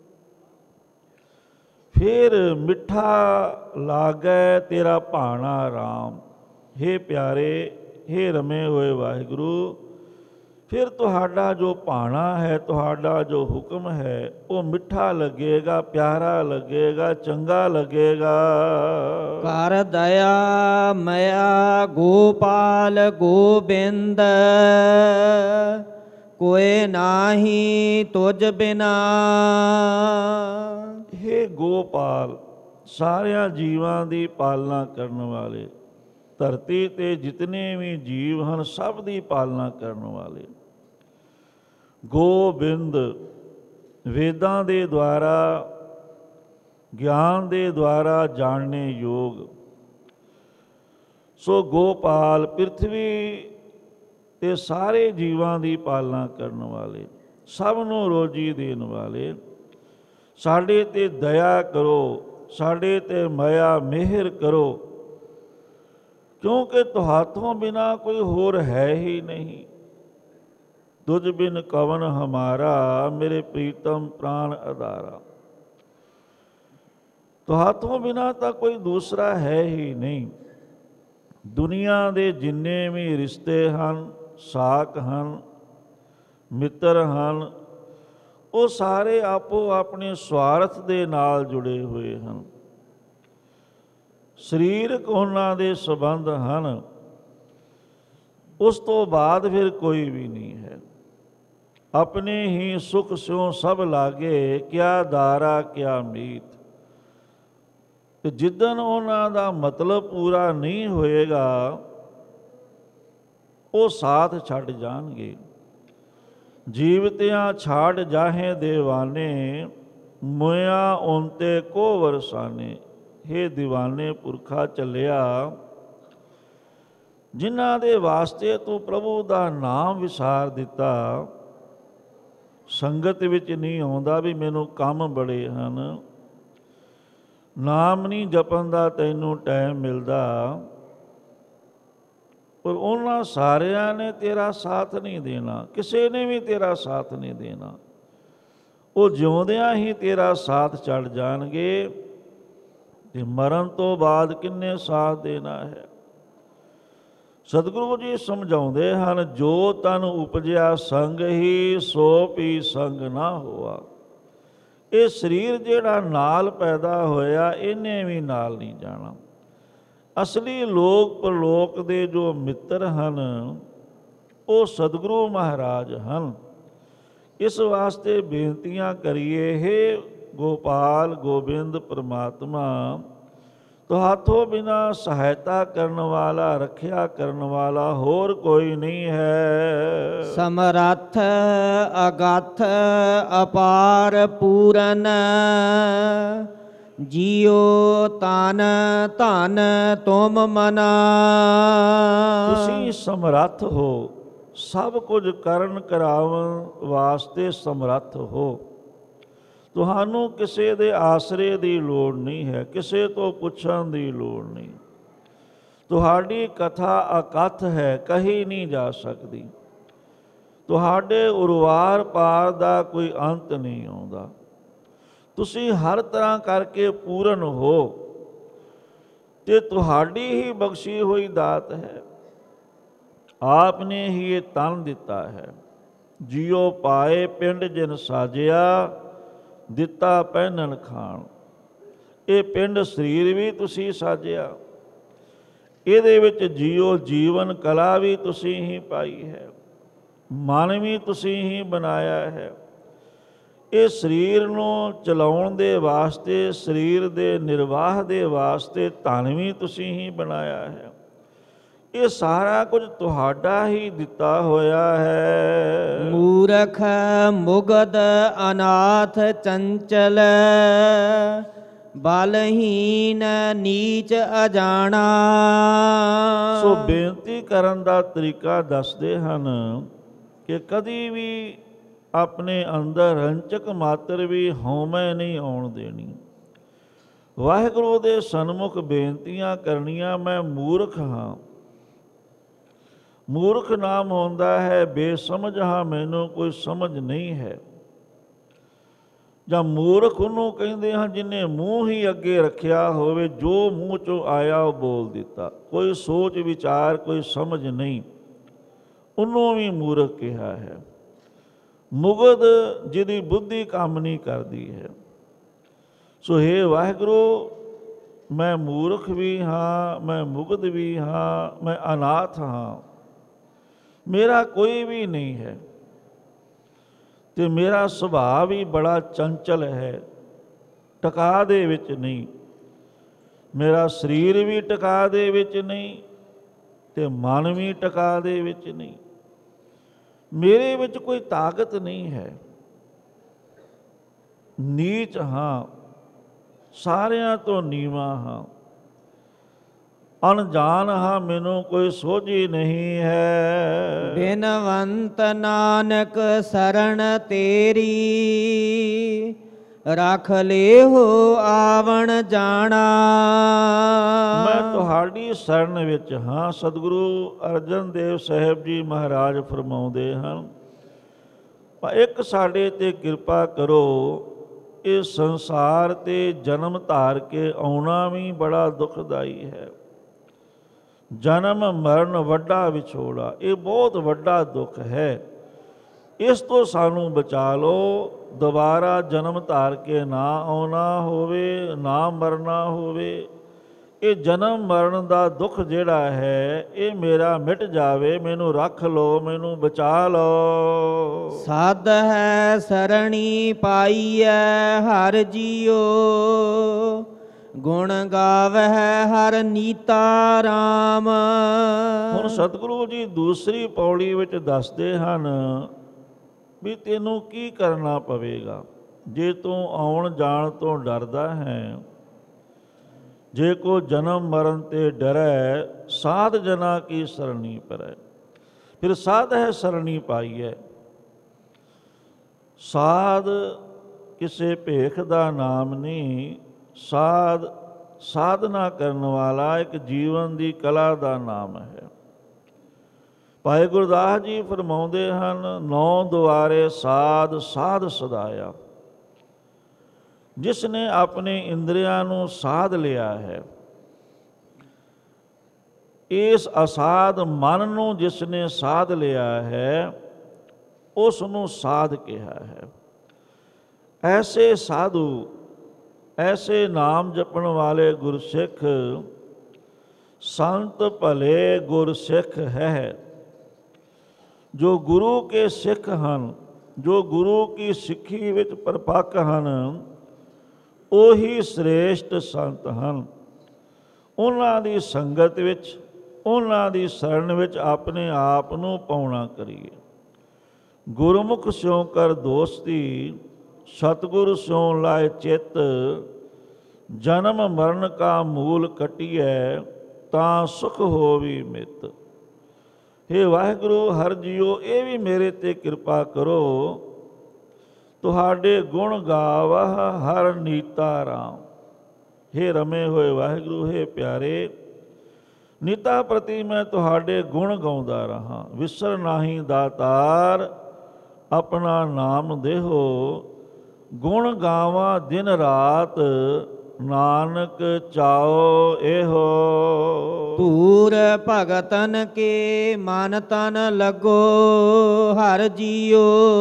Speaker 2: ਫਿਰ ਮਿੱਠਾ ਲਾਗੈ ਤੇਰਾ ਭਾਣਾ ਰਾਮ। ਹੇ ਪਿਆਰੇ, ਹੇ ਰਮੇ ਹੋਏ ਵਾਹਿਗੁਰੂ, ਫਿਰ ਤੁਹਾਡਾ ਜੋ ਭਾਣਾ ਹੈ, ਤੁਹਾਡਾ ਜੋ ਹੁਕਮ ਹੈ, ਉਹ ਮਿੱਠਾ ਲੱਗੇਗਾ, ਪਿਆਰਾ ਲੱਗੇਗਾ, ਚੰਗਾ ਲੱਗੇਗਾ।
Speaker 1: ਕਰ ਦਇਆ ਮਇਆ ਗੋਪਾਲ ਗੋਬਿੰਦ, ਕੋਏ ਨਾਹੀ ਤੁਝ ਬਿਨਾ।
Speaker 2: ਹੇ ਗੋਪਾਲ, ਸਾਰਿਆਂ ਜੀਵਾਂ ਦੀ ਪਾਲਣਾ ਕਰਨ ਵਾਲੇ, ਧਰਤੀ ਤੇ ਜਿਤਨੇ ਵੀ ਜੀਵ ਹਨ ਸਭ ਦੀ ਪਾਲਣਾ ਕਰਨ ਵਾਲੇ। ਗੋਬਿੰਦ, ਵੇਦਾਂ ਦੇ ਦੁਆਰਾ, ਗਿਆਨ ਦੇ ਦੁਆਰਾ ਜਾਣਨੇ ਯੋਗ। ਸੋ ਗੋਪਾਲ, ਪ੍ਰਿਥਵੀ ਤੇ ਸਾਰੇ ਜੀਵਾਂ ਦੀ ਪਾਲਣਾ ਕਰਨ ਵਾਲੇ, ਸਭ ਨੂੰ ਰੋਜੀ ਦੇਣ ਵਾਲੇ। ਸਾਡੇ ਤੇ ਦਇਆ ਕਰੋ, ਸਾਡੇ ਤੇ ਮਾਇਆ ਮਿਹਰ ਕਰੋ, ਕਿਉਂਕਿ ਤੁਹਾਥੋਂ ਬਿਨਾ ਕੋਈ ਹੋਰ ਹੈ ਹੀ ਨਹੀਂ। ਤੁਝ ਬਿਨ ਕਵਨ ਹਮਾਰਾ, ਮੇਰੇ ਪ੍ਰੀਤਮ ਪ੍ਰਾਨ ਅਧਾਰਾ। ਤੁਹਾਥੋਂ ਬਿਨਾ ਤਾਂ ਕੋਈ ਦੂਸਰਾ ਹੈ ਹੀ ਨਹੀਂ। ਦੁਨੀਆ ਦੇ ਜਿੰਨੇ ਵੀ ਰਿਸ਼ਤੇ ਹਨ ਸਾਕ ਹਨ, ਮਿੱਤਰ ਹਨ, ਉਹ ਸਾਰੇ ਆਪੋ ਆਪਣੇ ਸਵਾਰਥ ਦੇ ਨਾਲ ਜੁੜੇ ਹੋਏ ਹਨ। ਸਰੀਰਕ ਉਹਨਾਂ ਦੇ ਸੰਬੰਧ ਹਨ, ਉਸ ਤੋਂ ਬਾਅਦ ਫਿਰ ਕੋਈ ਵੀ ਨਹੀਂ ਹੈ। ਆਪਣੇ ਹੀ ਸੁਖ ਸਿਉ ਸਭ ਲਾਗੇ, ਕਿਆ ਦਾਰਾ ਕਿਆ ਮੀਤ। ਤੇ ਜਿੱਦਣ ਉਹਨਾਂ ਦਾ ਮਤਲਬ ਪੂਰਾ ਨਹੀਂ ਹੋਏਗਾ, ਉਹ ਸਾਥ ਛੱਡ ਜਾਣਗੇ। ਜੀਵਤਿਆਂ ਛਾੜ ਜਾਹੇ ਦੇਵਾਨੇ, ਮੋਇਆ ਉਨਤੇ ਕੋ ਵਰਸਾਨੇ। ਹੇ ਦੀਵਾਨੇ ਪੁਰਖਾ ਚੱਲਿਆ, ਜਿਨ੍ਹਾਂ ਦੇ ਵਾਸਤੇ ਤੂੰ ਪ੍ਰਭੂ ਦਾ ਨਾਮ ਵਿਸਾਰ ਦਿੱਤਾ, ਸੰਗਤ ਵਿੱਚ ਨਹੀਂ ਆਉਂਦਾ ਵੀ ਮੈਨੂੰ ਕੰਮ ਬੜੇ ਹਨ, ਨਾਮ ਨਹੀਂ ਜਪਣ ਦਾ ਤੈਨੂੰ ਟਾਈਮ ਮਿਲਦਾ, ਪਰ ਉਹਨਾਂ ਸਾਰਿਆਂ ਨੇ ਤੇਰਾ ਸਾਥ ਨਹੀਂ ਦੇਣਾ, ਕਿਸੇ ਨੇ ਵੀ ਤੇਰਾ ਸਾਥ ਨਹੀਂ ਦੇਣਾ। ਉਹ ਜਿਉਂਦਿਆਂ ਹੀ ਤੇਰਾ ਸਾਥ ਛੱਡ ਜਾਣਗੇ, ਤੇ ਮਰਨ ਤੋਂ ਬਾਅਦ ਕਿੰਨੇ ਸਾਥ ਦੇਣਾ ਹੈ। ਸਤਿਗੁਰੂ ਜੀ ਸਮਝਾਉਂਦੇ ਹਨ, ਜੋ ਤਨ ਉਪਜਿਆ ਸੰਗ ਹੀ, ਸੋ ਭੀ ਸੰਗ ਨਾ ਹੋਆ। ਇਹ ਸਰੀਰ ਜਿਹੜਾ ਨਾਲ ਪੈਦਾ ਹੋਇਆ, ਇਹਨੇ ਵੀ ਨਾਲ ਨਹੀਂ ਜਾਣਾ। ਅਸਲੀ ਲੋਕ ਪਰਲੋਕ ਦੇ ਜੋ ਮਿੱਤਰ ਹਨ, ਉਹ ਸਤਿਗੁਰੂ ਮਹਾਰਾਜ ਹਨ। ਇਸ ਵਾਸਤੇ ਬੇਨਤੀਆਂ ਕਰੀਏ, ਹੇ ਗੋਪਾਲ ਗੋਬਿੰਦ ਪ੍ਰਮਾਤਮਾ, ਤੁਹਾਥੋਂ ਬਿਨਾ ਸਹਾਇਤਾ ਕਰਨ ਵਾਲਾ, ਰੱਖਿਆ ਕਰਨ ਵਾਲਾ ਹੋਰ ਕੋਈ ਨਹੀਂ ਹੈ।
Speaker 1: ਸਮਰੱਥ ਅਗਾਥ ਅਪਾਰ ਪੂਰਨ, ਜੀਉ ਤਨ ਧਨ ਤੁਮ ਮਨਾ।
Speaker 2: ਤੁਸੀਂ ਸਮਰੱਥ ਹੋ, ਸਭ ਕੁਝ ਕਰਨ ਕਰਾਉਣ ਵਾਸਤੇ ਸਮਰੱਥ ਹੋ। ਤੁਹਾਨੂੰ ਕਿਸੇ ਦੇ ਆਸਰੇ ਦੀ ਲੋੜ ਨਹੀਂ ਹੈ, ਕਿਸੇ ਤੋਂ ਪੁੱਛਣ ਦੀ ਲੋੜ ਨਹੀਂ। ਤੁਹਾਡੀ ਕਥਾ ਅਕਥ ਹੈ, ਕਹੀ ਨਹੀਂ ਜਾ ਸਕਦੀ। ਤੁਹਾਡੇ ਉਰਵਾਰ ਪਾਰ ਦਾ ਕੋਈ ਅੰਤ ਨਹੀਂ ਆਉਂਦਾ। ਤੁਸੀਂ ਹਰ ਤਰ੍ਹਾਂ ਕਰਕੇ ਪੂਰਨ ਹੋ, ਤੇ ਤੁਹਾਡੀ ਹੀ ਬਖਸ਼ੀ ਹੋਈ ਦਾਤ ਹੈ। ਆਪ ਨੇ ਹੀ ਇਹ ਤਨ ਦਿੱਤਾ ਹੈ। ਜੀਉ ਪਾਏ ਪਿੰਡ ਜਿਨ ਸਾਜਿਆ, ਦਿੱਤਾ ਪਹਿਨਣ ਖਾਣ। ਇਹ ਪਿੰਡ ਸਰੀਰ ਵੀ ਤੁਸੀਂ ਸਾਜਿਆ, ਇਹਦੇ ਵਿੱਚ ਜੀਉ ਜੀਵਨ ਕਲਾ ਵੀ ਤੁਸੀਂ ਹੀ ਪਾਈ ਹੈ, ਮਨ ਵੀ ਤੁਸੀਂ ਹੀ ਬਣਾਇਆ ਹੈ। ਇਹ ਸਰੀਰ ਨੂੰ ਚਲਾਉਣ ਦੇ ਵਾਸਤੇ, ਸਰੀਰ ਦੇ ਨਿਰਵਾਹ ਦੇ ਵਾਸਤੇ ਧਨ ਵੀ ਤੁਸੀਂ ਹੀ ਬਣਾਇਆ ਹੈ। ਇਹ ਸਾਰਾ ਕੁਝ ਤੁਹਾਡਾ ਹੀ ਦਿੱਤਾ ਹੋਇਆ ਹੈ।
Speaker 1: ਮੂਰਖ ਮੁਗਧ ਅਨਾਥ ਚੰਚਲ, ਬਲਹੀਨ ਨੀਚ ਅਜਾਣਾ।
Speaker 2: ਸੋ ਬੇਨਤੀ ਕਰਨ ਦਾ ਤਰੀਕਾ ਦੱਸਦੇ ਹਨ ਕਿ ਕਦੀ ਵੀ ਆਪਣੇ ਅੰਦਰ ਰੰਚਕ ਮਾਤਰ ਵੀ ਹਉਮੈ ਨਹੀਂ ਆਉਣ ਦੇਣੀ। ਵਾਹਿਗੁਰੂ ਦੇ ਸਨਮੁਖ ਬੇਨਤੀਆਂ ਕਰਨੀਆਂ, ਮੈਂ ਮੂਰਖ ਹਾਂ। ਮੂਰਖ ਨਾਮ ਹੁੰਦਾ ਹੈ ਬੇਸਮਝ ਹਾਂ, ਮੈਨੂੰ ਕੋਈ ਸਮਝ ਨਹੀਂ ਹੈ। ਜਾਂ ਮੂਰਖ ਉਹਨੂੰ ਕਹਿੰਦੇ ਹਨ ਜਿਹਨੇ ਮੂੰਹ ਹੀ ਅੱਗੇ ਰੱਖਿਆ ਹੋਵੇ, ਜੋ ਮੂੰਹ ਚੋਂ ਆਇਆ ਉਹ ਬੋਲ ਦਿੱਤਾ, ਕੋਈ ਸੋਚ ਵਿਚਾਰ, ਕੋਈ ਸਮਝ ਨਹੀਂ, ਉਹਨੂੰ ਵੀ ਮੂਰਖ ਕਿਹਾ ਹੈ। ਮੁਗਧ ਜਿਹਦੀ ਬੁੱਧੀ ਕੰਮ ਨਹੀਂ ਕਰਦੀ ਹੈ। ਸੋ ਹੇ ਵਾਹਿਗੁਰੂ, ਮੈਂ ਮੂਰਖ ਵੀ ਹਾਂ, ਮੈਂ ਮੁਗਧ ਵੀ ਹਾਂ, ਮੈਂ ਅਨਾਥ ਹਾਂ, ਮੇਰਾ ਕੋਈ ਵੀ ਨਹੀਂ ਹੈ, ਤੇ ਮੇਰਾ ਸੁਭਾਅ ਵੀ ਬੜਾ ਚੰਚਲ ਹੈ, ਟਿਕਾ ਦੇ ਵਿੱਚ ਨਹੀਂ। ਮੇਰਾ ਸਰੀਰ ਵੀ ਟਿਕਾ ਦੇ ਵਿੱਚ ਨਹੀਂ, ਤੇ ਮਨ ਵੀ ਟਿਕਾ ਦੇ ਵਿੱਚ ਨਹੀਂ। ਮੇਰੇ ਵਿੱਚ ਕੋਈ ਤਾਕਤ ਨਹੀਂ ਹੈ। ਨੀਚ ਹਾਂ, ਸਾਰਿਆਂ ਤੋਂ ਨੀਵਾਂ ਹਾਂ, ਅਣਜਾਣ ਹਾਂ, ਮੈਨੂੰ ਕੋਈ ਸੋਝੀ ਨਹੀਂ ਹੈ।
Speaker 1: ਬਿਨਵੰਤ ਨਾਨਕ ਸਰਣ ਤੇਰੀ, ਰੱਖ ਲੇਹੋ ਆਵਣ ਜਾਣਾ।
Speaker 2: ਮੈਂ ਤੁਹਾਡੀ ਸ਼ਰਨ ਵਿੱਚ ਹਾਂ। ਸਤਿਗੁਰੂ ਅਰਜਨ ਦੇਵ ਸਾਹਿਬ ਜੀ ਮਹਾਰਾਜ ਫਰਮਾਉਂਦੇ ਹਨ, ਇੱਕ ਸਾਡੇ ਤੇ ਕਿਰਪਾ ਕਰੋ, ਇਹ ਸੰਸਾਰ ਤੇ ਜਨਮ ਧਾਰ ਕੇ ਆਉਣਾ ਵੀ ਬੜਾ ਦੁਖਦਾਈ ਹੈ। ਜਨਮ ਮਰਨ ਵੱਡਾ ਵਿਛੋੜਾ, ਇਹ ਬਹੁਤ ਵੱਡਾ ਦੁੱਖ ਹੈ। ਇਸ ਤੋਂ ਸਾਨੂੰ ਬਚਾ ਲਓ, ਦੁਬਾਰਾ ਜਨਮ ਧਾਰ ਕੇ ਨਾ ਆਉਣਾ ਹੋਵੇ, ਨਾ ਮਰਨਾ ਹੋਵੇ। ਇਹ ਜਨਮ ਮਰਨ ਦਾ ਦੁੱਖ ਜਿਹੜਾ ਹੈ ਇਹ ਮੇਰਾ ਮਿਟ ਜਾਵੇ, ਮੈਨੂੰ ਰੱਖ ਲਓ, ਮੈਨੂੰ ਬਚਾ ਲਓ।
Speaker 1: ਸਾਧ ਹੈ ਸਰਣੀ ਪਾਈਐ ਹਰ ਜੀਓ, ਗੁਣ ਗਾਵਹਿ ਹਰ ਨੀਤਾ ਰਾਮ।
Speaker 2: ਹੁਣ ਸਤਿਗੁਰੂ ਜੀ ਦੂਸਰੀ ਪੌੜੀ ਵਿੱਚ ਦੱਸਦੇ ਹਨ ਵੀ ਤੈਨੂੰ ਕੀ ਕਰਨਾ ਪਵੇਗਾ ਜੇ ਤੂੰ ਆਉਣ ਜਾਣ ਤੋਂ ਡਰਦਾ ਹੈ। ਜੇ ਕੋ ਜਨਮ ਮਰਨ ਤੇ ਡਰੈ, ਸਾਧ ਜਨਾ ਕੀ ਸਰਣੀ ਪਰੈ। ਫਿਰ ਸਾਧ ਹੈ ਸਰਣੀ ਪਾਈਐ। ਸਾਧ ਕਿਸੇ ਭੇਖ ਦਾ ਨਾਮ ਨਹੀਂ, ਸਾਧ ਸਾਧਨਾ ਕਰਨ ਵਾਲਾ ਇੱਕ ਜੀਵਨ ਦੀ ਕਲਾ ਦਾ ਨਾਮ ਹੈ। ਭਾਈ ਗੁਰਦਾਸ ਜੀ ਫਰਮਾਉਂਦੇ ਹਨ, 9 ਦੁਆਰੇ ਸਾਧ ਸਾਧ ਸਦਾਇਆ। ਜਿਸ ਨੇ ਆਪਣੇ ਇੰਦਰੀਆਂ ਨੂੰ ਸਾਧ ਲਿਆ ਹੈ, ਇਸ ਅਸਾਧ ਮਨ ਨੂੰ ਜਿਸ ਨੇ ਸਾਧ ਲਿਆ ਹੈ, ਉਸ ਨੂੰ ਸਾਧ ਕਿਹਾ ਹੈ। ਐਸੇ ਸਾਧੂ, ਐਸੇ ਨਾਮ ਜਪਣ ਵਾਲੇ ਗੁਰਸਿੱਖ, ਸੰਤ ਭਲੇ ਗੁਰਸਿੱਖ ਹੈ। ਜੋ ਗੁਰੂ ਕੇ ਸਿੱਖ ਹਨ, ਜੋ ਗੁਰੂ ਕੀ ਸਿੱਖੀ ਵਿੱਚ ਪਰਪੱਕ ਹਨ, ਉਹੀ ਸ੍ਰੇਸ਼ਟ ਸੰਤ ਹਨ। ਉਹਨਾਂ ਦੀ ਸੰਗਤ ਵਿੱਚ, ਉਹਨਾਂ ਦੀ ਸ਼ਰਨ ਵਿੱਚ ਆਪਣੇ ਆਪ ਨੂੰ ਪਾਉਣਾ ਕਰੀਏ। ਗੁਰਮੁਖ ਸਿਉ ਕਰ ਦੋਸਤੀ, ਸਤਿਗੁਰ ਸਿਉ ਲਾਇ ਚਿੱਤ। ਜਨਮ ਮਰਨ ਕਾ ਮੂਲ ਕਟੀਐ, ਤਾਂ ਸੁਖ ਹੋਵੀ ਮਿਤ। ਹੇ ਵਾਹਿਗੁਰੂ, ਹਰ ਜੀਓ ਇਹ ਵੀ ਮੇਰੇ ਤੇ ਕਿਰਪਾ ਕਰੋ, ਤੁਹਾਡੇ ਗੁਣ ਗਾਵਹ ਹਰ ਨੀਤਾ ਰਾਮ। ਹੇ ਰਮੇ ਹੋਏ ਵਾਹਿਗੁਰੂ, ਹੇ ਪਿਆਰੇ, ਨੀਤਾ ਪ੍ਰਤੀ ਮੈਂ ਤੁਹਾਡੇ ਗੁਣ ਗਾਉਂਦਾ ਰਹਾ। ਵਿਸਰ ਨਾਹੀ ਦਾਤਾਰ, ਆਪਣਾ ਨਾਮ ਦੇਹੋ। ਗੁਣ ਗਾਵਾਂ ਦਿਨ ਰਾਤ, ਨਾਨਕ ਚਾਓ ਇਹੋ।
Speaker 1: ਪੂਰ ਭਗਤਨ ਕੇ ਮਨ ਤਨ ਲੱਗੋ, ਹਰ ਜੀਓ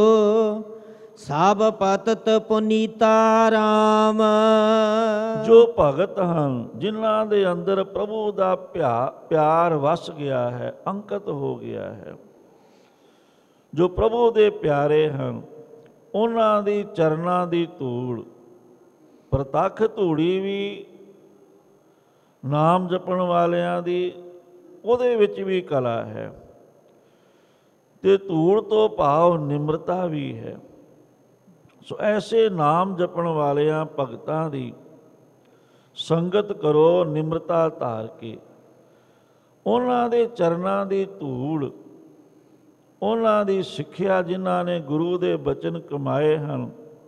Speaker 1: ਸਭ ਪਤਿਤ ਪੁਨੀਤਾ ਰਾਮ।
Speaker 2: ਜੋ ਭਗਤ ਹਨ, ਜਿਨ੍ਹਾਂ ਦੇ ਅੰਦਰ ਪ੍ਰਭੂ ਦਾ ਪਿਆਰ ਵਸ ਗਿਆ ਹੈ, ਅੰਕਿਤ ਹੋ ਗਿਆ ਹੈ, ਜੋ ਪ੍ਰਭੂ ਦੇ ਪਿਆਰੇ ਹਨ, ਉਹਨਾਂ ਦੀ ਚਰਨਾਂ ਦੀ ਧੂੜ, ਪ੍ਰਤੱਖ ਧੂੜੀ ਵੀ ਨਾਮ ਜਪਣ ਵਾਲਿਆਂ ਦੀ, ਉਹਦੇ ਵਿੱਚ ਵੀ ਕਲਾ ਹੈ, ਤੇ ਧੂੜ ਤੋਂ ਭਾਵ ਨਿਮਰਤਾ ਵੀ ਹੈ। ਸੋ ਐਸੇ ਨਾਮ ਜਪਣ ਵਾਲਿਆਂ ਭਗਤਾਂ ਦੀ ਸੰਗਤ ਕਰੋ, ਨਿਮਰਤਾ ਧਾਰ ਕੇ। ਉਹਨਾਂ ਦੇ ਚਰਨਾਂ ਦੀ ਧੂੜ, ਉਹਨਾਂ ਦੀ ਸਿੱਖਿਆ, ਜਿਨ੍ਹਾਂ ਨੇ ਗੁਰੂ ਦੇ ਬਚਨ ਕਮਾਏ ਹਨ,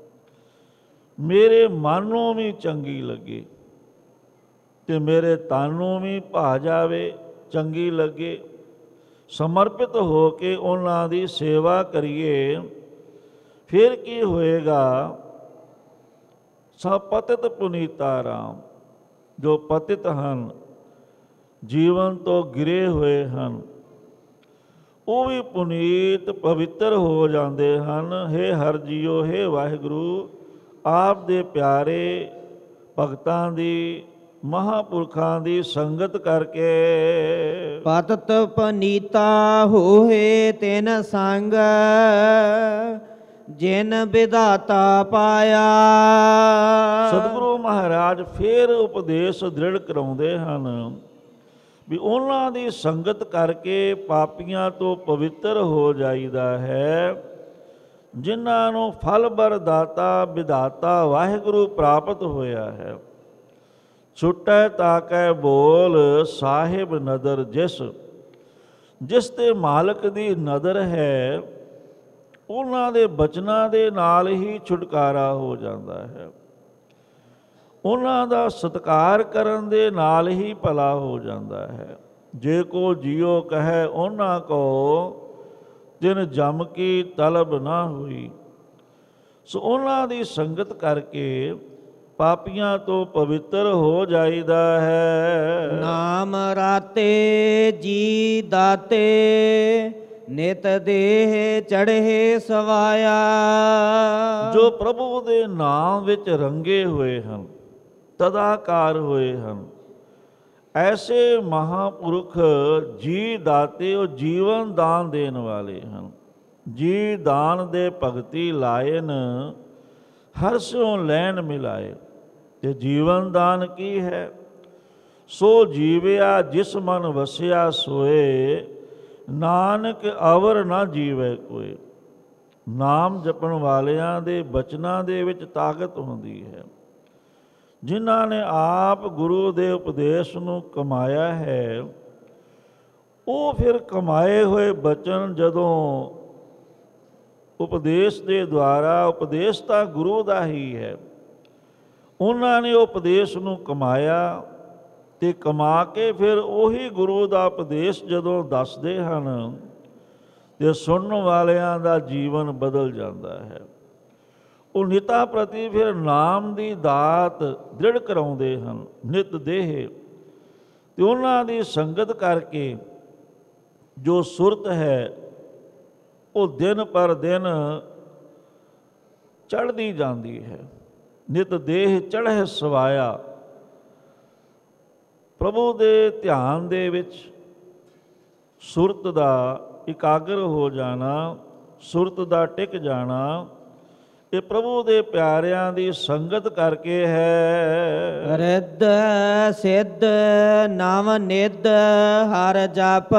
Speaker 2: ਮੇਰੇ ਮਨ ਨੂੰ ਵੀ ਚੰਗੀ ਲੱਗੇ ਤੇ ਮੇਰੇ ਤਨ ਨੂੰ ਵੀ ਭਾ ਜਾਵੇ, ਚੰਗੀ ਲੱਗੇ। ਸਮਰਪਿਤ ਹੋ ਕੇ ਉਹਨਾਂ ਦੀ ਸੇਵਾ ਕਰੀਏ, ਫਿਰ ਕੀ ਹੋਏਗਾ? ਸਭ ਪਤਿਤ ਪੁਨੀਤਾ ਰਾਮ। ਜੋ ਪਤਿਤ ਹਨ, ਜੀਵਨ ਤੋਂ ਗਿਰੇ ਹੋਏ ਹਨ, ਉਹ ਵੀ ਪੁਨੀਤ ਪਵਿੱਤਰ ਹੋ ਜਾਂਦੇ ਹਨ। ਹੇ ਹਰ ਜੀਓ, ਹੇ ਵਾਹਿਗੁਰੂ, ਆਪ ਦੇ ਪਿਆਰੇ ਭਗਤਾਂ ਦੀ, ਮਹਾਂਪੁਰਖਾਂ ਦੀ ਸੰਗਤ ਕਰਕੇ
Speaker 1: ਪਤਿਤ ਪੁਨੀਤਾ ਹੋਏ ਤਿਨ ਸੰਗ, ਜਿਨ ਵਿਧਾਤਾ ਪਾਇਆ।
Speaker 2: ਸਤਿਗੁਰੂ ਮਹਾਰਾਜ ਫਿਰ ਉਪਦੇਸ਼ ਦ੍ਰਿੜ ਕਰਾਉਂਦੇ ਹਨ ਵੀ ਉਹਨਾਂ ਦੀ ਸੰਗਤ ਕਰਕੇ ਪਾਪੀਆਂ ਤੋਂ ਪਵਿੱਤਰ ਹੋ ਜਾਈਦਾ ਹੈ, ਜਿਨ੍ਹਾਂ ਨੂੰ ਫਲ ਬਰਦਾਤਾ ਵਿਧਾਤਾ ਵਾਹਿਗੁਰੂ ਪ੍ਰਾਪਤ ਹੋਇਆ ਹੈ। ਛੁਟੈ ਤਾਕੈ ਬੋਲ ਸਾਹਿਬ ਨਦਰ ਜਿਸ, ਜਿਸ ਤੇ ਮਾਲਕ ਦੀ ਨਦਰ ਹੈ, ਉਹਨਾਂ ਦੇ ਬਚਨਾਂ ਦੇ ਨਾਲ ਹੀ ਛੁਟਕਾਰਾ ਹੋ ਜਾਂਦਾ ਹੈ। ਉਹਨਾਂ ਦਾ ਸਤਿਕਾਰ ਕਰਨ ਦੇ ਨਾਲ ਹੀ ਭਲਾ ਹੋ ਜਾਂਦਾ ਹੈ। ਜੇ ਕੋ ਜੀਓ ਕਹੈ ਉਹਨਾਂ ਕੋ, ਤਿਨ ਜਮ ਕੀ ਤਲਬ ਨਾ ਹੋਈ। ਸੋ ਉਹਨਾਂ ਦੀ ਸੰਗਤ ਕਰਕੇ ਪਾਪੀਆਂ ਤੋਂ ਪਵਿੱਤਰ ਹੋ ਜਾਈਦਾ ਹੈ।
Speaker 1: ਨਾਮ ਰਤ ਦਾਤੇ ਜੀ ਦਾਤੇ, ਨਿਤ ਦੇਹ ਚੜ੍ਹੇ ਸਵਾਇਆ।
Speaker 2: ਜੋ ਪ੍ਰਭੂ ਦੇ ਨਾਮ ਵਿੱਚ ਰੰਗੇ ਹੋਏ ਹਨ, ਤਦਾਕਾਰ ਹੋਏ ਹਨ, ਐਸੇ ਮਹਾਂਪੁਰਖ ਜੀ ਦਾਤੇ, ਉਹ ਜੀਵਨ ਦਾਨ ਦੇਣ ਵਾਲੇ ਹਨ। ਜੀ ਦਾਨ ਦੇ ਭਗਤੀ ਲਾਇਨ, ਹਰ ਸਿਉ ਲੈਣ ਮਿਲਾਏ। ਤੇ ਜੀਵਨ ਦਾਨ ਕੀ ਹੈ? ਸੋ ਜੀਵਿਆ ਜਿਸ ਮਨ ਵਸਿਆ ਸੋਏ, ਨਾਨਕ ਅਵਰ ਨਾ ਜੀਵੈ ਕੋਇ। ਨਾਮ ਜਪਣ ਵਾਲਿਆਂ ਦੇ ਬਚਨਾਂ ਦੇ ਵਿੱਚ ਤਾਕਤ ਹੁੰਦੀ ਹੈ। ਜਿਨ੍ਹਾਂ ਨੇ ਆਪ ਗੁਰੂ ਦੇ ਉਪਦੇਸ਼ ਨੂੰ ਕਮਾਇਆ ਹੈ, ਉਹ ਫਿਰ ਕਮਾਏ ਹੋਏ ਬਚਨ ਜਦੋਂ ਉਪਦੇਸ਼ ਦੇ ਦੁਆਰਾ, ਉਪਦੇਸ਼ ਤਾਂ ਗੁਰੂ ਦਾ ਹੀ ਹੈ, ਉਹਨਾਂ ਨੇ ਉਪਦੇਸ਼ ਨੂੰ ਕਮਾਇਆ ਤੇ ਕਮਾ ਕੇ ਫਿਰ ਉਹੀ ਗੁਰੂ ਦਾ ਉਪਦੇਸ਼ ਜਦੋਂ ਦੱਸਦੇ ਹਨ ਤੇ ਸੁਣਨ ਵਾਲਿਆਂ ਦਾ ਜੀਵਨ ਬਦਲ ਜਾਂਦਾ ਹੈ। ਉਹ ਨਿਤਾ ਪ੍ਰਤੀ ਫਿਰ ਨਾਮ ਦੀ ਦਾਤ ਦ੍ਰਿੜ ਕਰਾਉਂਦੇ ਹਨ, ਨਿਤ ਦੇਹ। ਤੇ ਉਹਨਾਂ ਦੀ ਸੰਗਤ ਕਰਕੇ ਜੋ ਸੁਰਤ ਹੈ ਉਹ ਦਿਨ ਪਰ ਦਿਨ ਚੜ੍ਹਦੀ ਜਾਂਦੀ ਹੈ। ਨਿਤ ਦੇਹ ਚੜ੍ਹੇ ਸਵਾਇਆ। ਪ੍ਰਭੂ ਦੇ ਧਿਆਨ ਦੇ ਵਿੱਚ ਸੁਰਤ ਦਾ ਇਕਾਗਰ ਹੋ ਜਾਣਾ, ਸੁਰਤ ਦਾ ਟਿਕ ਜਾਣਾ, ਇਹ ਪ੍ਰਭੂ ਦੇ ਪਿਆਰਿਆਂ ਦੀ ਸੰਗਤ ਕਰਕੇ ਹੈ।
Speaker 1: ਰਿੱਧ ਸਿੱਧ ਨਵ ਨਿੱਧ ਹਰ ਜਪ,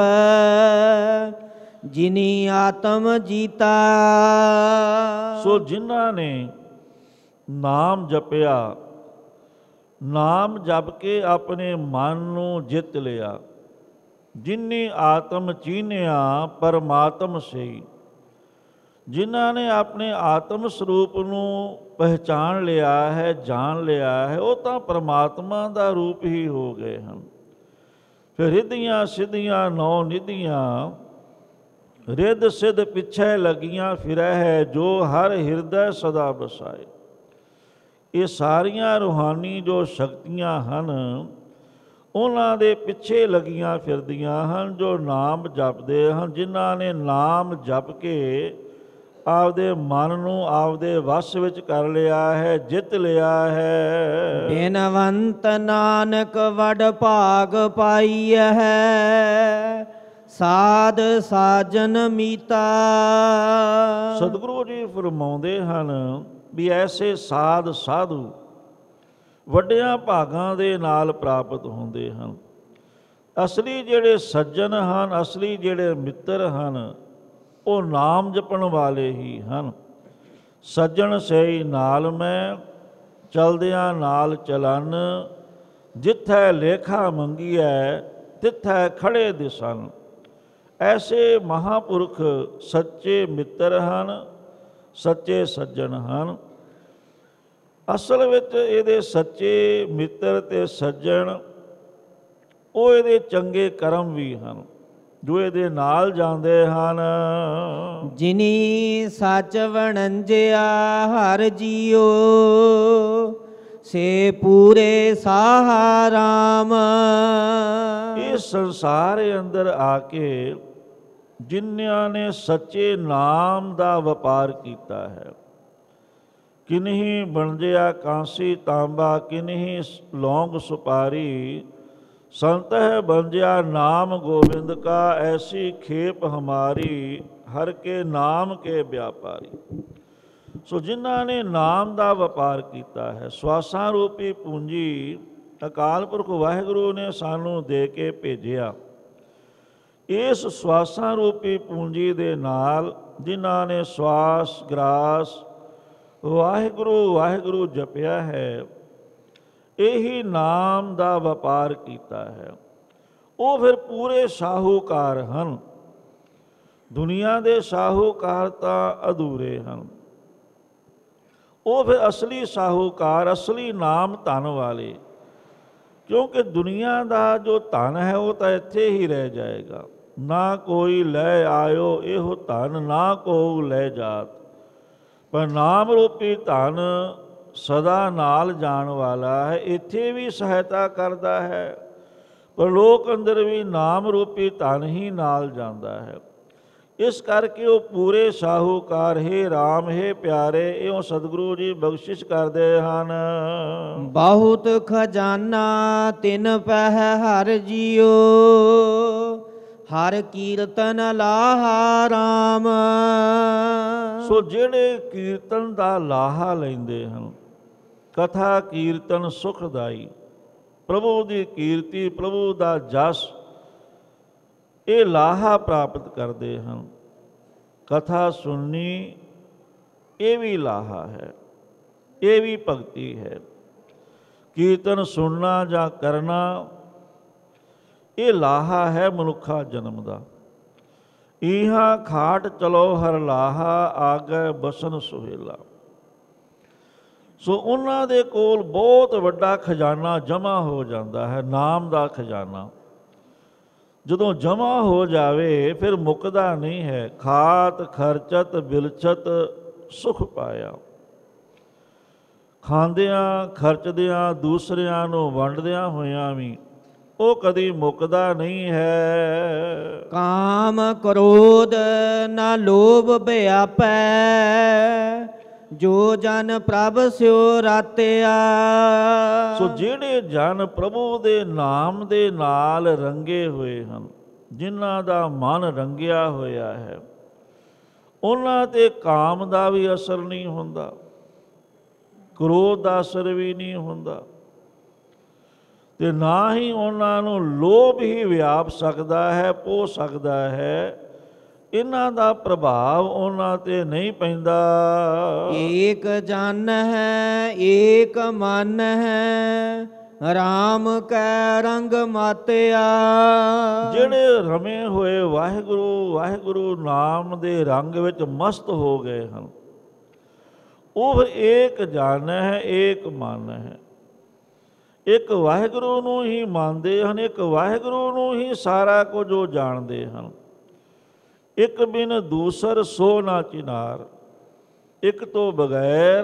Speaker 1: ਜਿਨੀ ਆਤਮ ਜੀਤਾ।
Speaker 2: ਸੋ ਜਿਨ੍ਹਾਂ ਨੇ ਨਾਮ ਜਪਿਆ, ਨਾਮ ਜਪ ਕੇ ਆਪਣੇ ਮਨ ਨੂੰ ਜਿੱਤ ਲਿਆ, ਜਿਨੀ ਆਤਮ ਚੀਨਿਆ ਪਰਮਾਤਮ ਸਈ। ਜਿਨ੍ਹਾਂ ਨੇ ਆਪਣੇ ਆਤਮ ਸਰੂਪ ਨੂੰ ਪਹਿਚਾਨ ਲਿਆ ਹੈ, ਜਾਣ ਲਿਆ ਹੈ, ਉਹ ਤਾਂ ਪਰਮਾਤਮਾ ਦਾ ਰੂਪ ਹੀ ਹੋ ਗਏ ਹਨ। ਫਿਰ ਰਿੱਧੀਆਂ ਸਿੱਧੀਆਂ ਨੌ ਨਿਧੀਆਂ, ਰਿੱਧ ਸਿੱਧ ਪਿੱਛੇ ਲੱਗੀਆਂ ਫਿਰੈ ਹੈ, ਜੋ ਹਰ ਹਿਰਦੈ ਸਦਾ ਬਸਾਏ। ਇਹ ਸਾਰੀਆਂ ਰੂਹਾਨੀ ਜੋ ਸ਼ਕਤੀਆਂ ਹਨ, ਉਹਨਾਂ ਦੇ ਪਿੱਛੇ ਲੱਗੀਆਂ ਫਿਰਦੀਆਂ ਹਨ, ਜੋ ਨਾਮ ਜਪਦੇ ਹਨ। ਜਿਨ੍ਹਾਂ ਨੇ ਨਾਮ ਜਪ ਕੇ ਆਪਦੇ ਮਨ ਨੂੰ ਆਪਦੇ ਵੱਸ ਵਿੱਚ ਕਰ ਲਿਆ ਹੈ, ਜਿੱਤ ਲਿਆ ਹੈ।
Speaker 1: ਬਿਨਵੰਤ ਨਾਨਕ ਵਡ ਭਾਗ ਪਾਈ ਹੈ, ਸਾਧ ਸਾਜਨ ਮੀਤਾ।
Speaker 2: ਸਤਿਗੁਰੂ ਜੀ ਫਰਮਾਉਂਦੇ ਹਨ ਵੀ ਐਸੇ ਸਾਧ ਸਾਧੂ ਵੱਡਿਆਂ ਭਾਗਾਂ ਦੇ ਨਾਲ ਪ੍ਰਾਪਤ ਹੁੰਦੇ ਹਨ। ਅਸਲੀ ਜਿਹੜੇ ਸੱਜਣ ਹਨ, ਅਸਲੀ ਜਿਹੜੇ ਮਿੱਤਰ ਹਨ, ਉਹ ਨਾਮ ਜਪਣ ਵਾਲੇ ਹੀ ਹਨ। ਸੱਜਣ ਸਈ ਨਾਲ ਮੈਂ, ਚਲਦਿਆਂ ਨਾਲ ਚਲਨ, ਜਿੱਥੈ ਲੇਖਾ ਮੰਗੀਐ ਤਿੱਥੈ ਖੜੇ ਦਿਸਨ। ਐਸੇ ਮਹਾਂਪੁਰਖ ਸੱਚੇ ਮਿੱਤਰ ਹਨ, ਸੱਚੇ ਸੱਜਣ ਹਨ। ਅਸਲ ਵਿੱਚ ਇਹਦੇ ਸੱਚੇ ਮਿੱਤਰ ਤੇ ਸੱਜਣ, ਉਹ ਇਹਦੇ ਚੰਗੇ ਕਰਮ ਵੀ ਹਨ, ਜੋ ਇਹਦੇ ਨਾਲ ਜਾਂਦੇ ਹਨ।
Speaker 1: ਜਿਨੀ ਸੱਚ ਵਣੰਜਿਆ ਹਰ ਜੀਓ, ਸੇ ਪੂਰੇ ਸਾਹਾ ਰਾਮ।
Speaker 2: ਇਸ ਸੰਸਾਰ ਅੰਦਰ ਆ ਕੇ ਜਿਨ੍ਹਾਂ ਨੇ ਸੱਚੇ ਨਾਮ ਦਾ ਵਪਾਰ ਕੀਤਾ ਹੈ, ਕਿਨਹੀ ਬਣਜਿਆ ਕਾਂਸੀ ਤਾਂਬਾ, ਕਿਨਹੀ ਲੌਂਗ ਸੁਪਾਰੀ, ਸੰਤ ਹੈ ਬੰਜਿਆ ਨਾਮ ਗੋਬਿੰਦ ਕਾ, ਐਸੀ ਖੇਪ ਹਮਾਰੀ, ਹਰ ਕੇ ਨਾਮ ਕੇ ਵਿਆਪਾਰੀ। ਸੋ ਜਿਨ੍ਹਾਂ ਨੇ ਨਾਮ ਦਾ ਵਪਾਰ ਕੀਤਾ ਹੈ, ਸਵਾਸਾਂ ਰੂਪੀ ਪੂੰਜੀ ਅਕਾਲ ਪੁਰਖ ਵਾਹਿਗੁਰੂ ਨੇ ਸਾਨੂੰ ਦੇ ਕੇ ਭੇਜਿਆ। ਇਸ ਸਵਾਸਾਂ ਰੂਪੀ ਪੂੰਜੀ ਦੇ ਨਾਲ ਜਿਨ੍ਹਾਂ ਨੇ ਸਵਾਸ ਗ੍ਰਾਸ ਵਾਹਿਗੁਰੂ ਵਾਹਿਗੁਰੂ ਜਪਿਆ ਹੈ, ਇਹੀ ਨਾਮ ਦਾ ਵਪਾਰ ਕੀਤਾ ਹੈ, ਉਹ ਫਿਰ ਪੂਰੇ ਸ਼ਾਹੂਕਾਰ ਹਨ। ਦੁਨੀਆ ਦੇ ਸ਼ਾਹੂਕਾਰ ਤਾਂ ਅਧੂਰੇ ਹਨ। ਉਹ ਫਿਰ ਅਸਲੀ ਸ਼ਾਹੂਕਾਰ, ਅਸਲੀ ਨਾਮ ਧਨ ਵਾਲੇ, ਕਿਉਂਕਿ ਦੁਨੀਆ ਦਾ ਜੋ ਧਨ ਹੈ ਉਹ ਤਾਂ ਇੱਥੇ ਹੀ ਰਹਿ ਜਾਏਗਾ। ਨਾ ਕੋਈ ਲੈ ਆਇਓ ਇਹੋ ਧਨ, ਨਾ ਕੋ ਲੈ ਜਾਤ। ਪਰ ਨਾਮ ਰੂਪੀ ਧਨ ਸਦਾ ਨਾਲ ਜਾਣ ਵਾਲਾ ਹੈ, ਇੱਥੇ ਵੀ ਸਹਾਇਤਾ ਕਰਦਾ ਹੈ, ਪਰ ਲੋਕ ਅੰਦਰ ਵੀ ਨਾਮ ਰੂਪੀ ਧਨ ਹੀ ਨਾਲ ਜਾਂਦਾ ਹੈ। ਇਸ ਕਰਕੇ ਉਹ ਪੂਰੇ ਸਾਹੂਕਾਰ ਹੈ RAM ਹੈ ਪਿਆਰੇ ਇਉਂ ਸਤਿਗੁਰੂ ਜੀ ਬਖਸ਼ਿਸ਼ ਕਰਦੇ ਹਨ।
Speaker 1: ਬਹੁਤ ਖਜ਼ਾਨਾ ਤਿਨ ਪਹਿ ਹਰ ਜੀਓ, ਹਰ ਕੀਰਤਨ ਲਾਹਾ RAM।
Speaker 2: ਸੋ ਜਿਹੜੇ ਕੀਰਤਨ ਦਾ ਲਾਹਾ ਲੈਂਦੇ ਹਨ, ਕਥਾ ਕੀਰਤਨ ਸੁਖਦਾਈ, ਪ੍ਰਭੂ ਦੀ ਕੀਰਤੀ ਪ੍ਰਭੂ ਦਾ ਜਸ, ਇਹ ਲਾਹਾ ਪ੍ਰਾਪਤ ਕਰਦੇ ਹਨ। ਕਥਾ ਸੁਣਨੀ ਇਹ ਵੀ ਲਾਹਾ ਹੈ, ਇਹ ਵੀ ਭਗਤੀ ਹੈ। ਕੀਰਤਨ ਸੁਣਨਾ ਜਾਂ ਕਰਨਾ ਇਹ ਲਾਹਾ ਹੈ ਮਨੁੱਖਾ ਜਨਮ ਦਾ। ਇਹਾਂ ਖਾਟ ਚਲੋ ਹਰ ਲਾਹਾ, ਆਗੈ ਬਸਨ ਸੁਹੇਲਾ। ਸੋ ਉਹਨਾਂ ਦੇ ਕੋਲ ਬਹੁਤ ਵੱਡਾ ਖਜ਼ਾਨਾ ਜਮ੍ਹਾਂ ਹੋ ਜਾਂਦਾ ਹੈ, ਨਾਮ ਦਾ ਖਜ਼ਾਨਾ। ਜਦੋਂ ਜਮ੍ਹਾਂ ਹੋ ਜਾਵੇ ਫਿਰ ਮੁੱਕਦਾ ਨਹੀਂ ਹੈ। ਖਾਤ ਖਰਚਤ ਬਿਲਚਤ ਸੁਖ ਪਾਇਆ। ਖਾਂਦਿਆਂ ਖਰਚਦਿਆਂ ਦੂਸਰਿਆਂ ਨੂੰ ਵੰਡਦਿਆਂ ਹੋਇਆਂ ਵੀ ਉਹ ਕਦੀ ਮੁੱਕਦਾ ਨਹੀਂ ਹੈ।
Speaker 1: ਕਾਮ ਕ੍ਰੋਧ ਨਾ ਲੋਭ ਵਿਆਪੈ, ਜੋ ਜਨ ਪ੍ਰਭ ਸਿਉ ਰਾਤਿਆ।
Speaker 2: ਸੋ ਜਿਹੜੇ ਜਨ ਪ੍ਰਭੂ ਦੇ ਨਾਮ ਦੇ ਨਾਲ ਰੰਗੇ ਹੋਏ ਹਨ, ਜਿਨ੍ਹਾਂ ਦਾ ਮਨ ਰੰਗਿਆ ਹੋਇਆ ਹੈ, ਉਹਨਾਂ ਤੇ ਕਾਮ ਦਾ ਵੀ ਅਸਰ ਨਹੀਂ ਹੁੰਦਾ, ਕ੍ਰੋਧ ਦਾ ਅਸਰ ਵੀ ਨਹੀਂ ਹੁੰਦਾ, ਤੇ ਨਾ ਹੀ ਉਹਨਾਂ ਨੂੰ ਲੋਭ ਹੀ ਵਿਆਪ ਸਕਦਾ ਹੈ, ਪੋਹ ਸਕਦਾ ਹੈ। ਇਹਨਾਂ ਦਾ ਪ੍ਰਭਾਵ ਉਹਨਾਂ ਤੇ ਨਹੀਂ ਪੈਂਦਾ।
Speaker 1: ਏਕ ਜਨ ਹੈ ਏਕ ਮਨ ਹੈ, RAM ਕੈ ਰੰਗ ਮਾਤਿਆ।
Speaker 2: ਜਿਹੜੇ ਰਮੇ ਹੋਏ ਵਾਹਿਗੁਰੂ ਵਾਹਿਗੁਰੂ ਨਾਮ ਦੇ ਰੰਗ ਵਿੱਚ ਮਸਤ ਹੋ ਗਏ ਹਨ, ਉਹ ਏਕ ਜਨ ਹੈ ਏਕ ਮਨ ਹੈ। ਇੱਕ ਵਾਹਿਗੁਰੂ ਨੂੰ ਹੀ ਮੰਨਦੇ ਹਨ, ਇੱਕ ਵਾਹਿਗੁਰੂ ਨੂੰ ਹੀ ਸਾਰਾ ਕੁਝ ਉਹ ਜਾਣਦੇ ਹਨ। ਇੱਕ ਬਿਨ ਦੂਸਰ ਸੋ ਨਾ ਚਿਨਾਰ, ਇੱਕ ਤੋਂ ਬਗੈਰ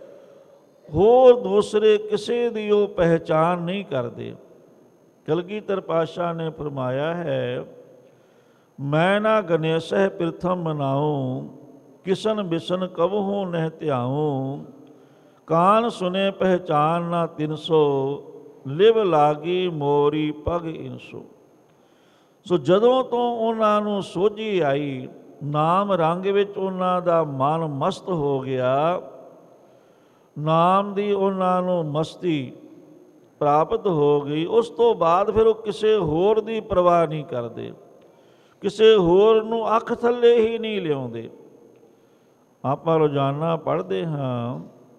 Speaker 2: ਹੋਰ ਦੂਸਰੇ ਕਿਸੇ ਦੀ ਉਹ ਪਹਿਚਾਨ ਨਹੀਂ ਕਰਦੇ। ਕਲਗੀਧਰ ਪਾਤਸ਼ਾਹ ਨੇ ਫਰਮਾਇਆ ਹੈ, ਮੈਂ ਨਾ ਗਨੇਸ਼ਹਿ ਪ੍ਰਿਥਮ ਮਨਾਉ, ਕਿਸਨ ਬਿਸਨ ਕਬਹੂ ਨਹਿ ਧਿਆਉ। ਕਾਨ ਸੁਨੇ ਪਹਿਚਾਨ ਨਾ ਤਿਨਸੋ, ਲਿਵ ਲਾਗੀ ਮੋਰੀ ਪਗ ਇਨਸੋ। ਸੋ ਜਦੋਂ ਤੋਂ ਉਹਨਾਂ ਨੂੰ ਸੋਝੀ ਆਈ, ਨਾਮ ਰੰਗ ਵਿੱਚ ਉਹਨਾਂ ਦਾ ਮਨ ਮਸਤ ਹੋ ਗਿਆ, ਨਾਮ ਦੀ ਉਹਨਾਂ ਨੂੰ ਮਸਤੀ ਪ੍ਰਾਪਤ ਹੋ ਗਈ, ਉਸ ਤੋਂ ਬਾਅਦ ਫਿਰ ਉਹ ਕਿਸੇ ਹੋਰ ਦੀ ਪਰਵਾਹ ਨਹੀਂ ਕਰਦੇ, ਕਿਸੇ ਹੋਰ ਨੂੰ ਅੱਖ ਥੱਲੇ ਹੀ ਨਹੀਂ ਲਿਆਉਂਦੇ। ਆਪਾਂ ਰੋਜ਼ਾਨਾ ਪੜ੍ਹਦੇ ਹਾਂ,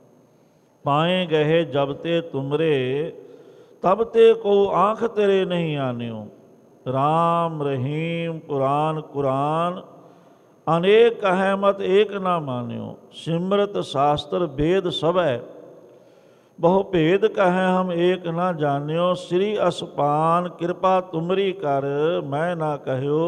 Speaker 2: ਪਾਏ ਗਏ ਜਬ ਤੇ ਤੁਮਰੇ, ਤਬ ਤੇ ਕੋ ਆਂਖ ਤੇਰੇ ਨਹੀਂ ਆਨਿਓ। राम रहीम पुराण कुरान, अनेक कहे मत एक ना मान्यो। सिमरत शास्त्र वेद सबै, बहु भेद कहे हम एक ना जान्यो। श्री असपान कृपा तुमरी कर, मैं ना कहो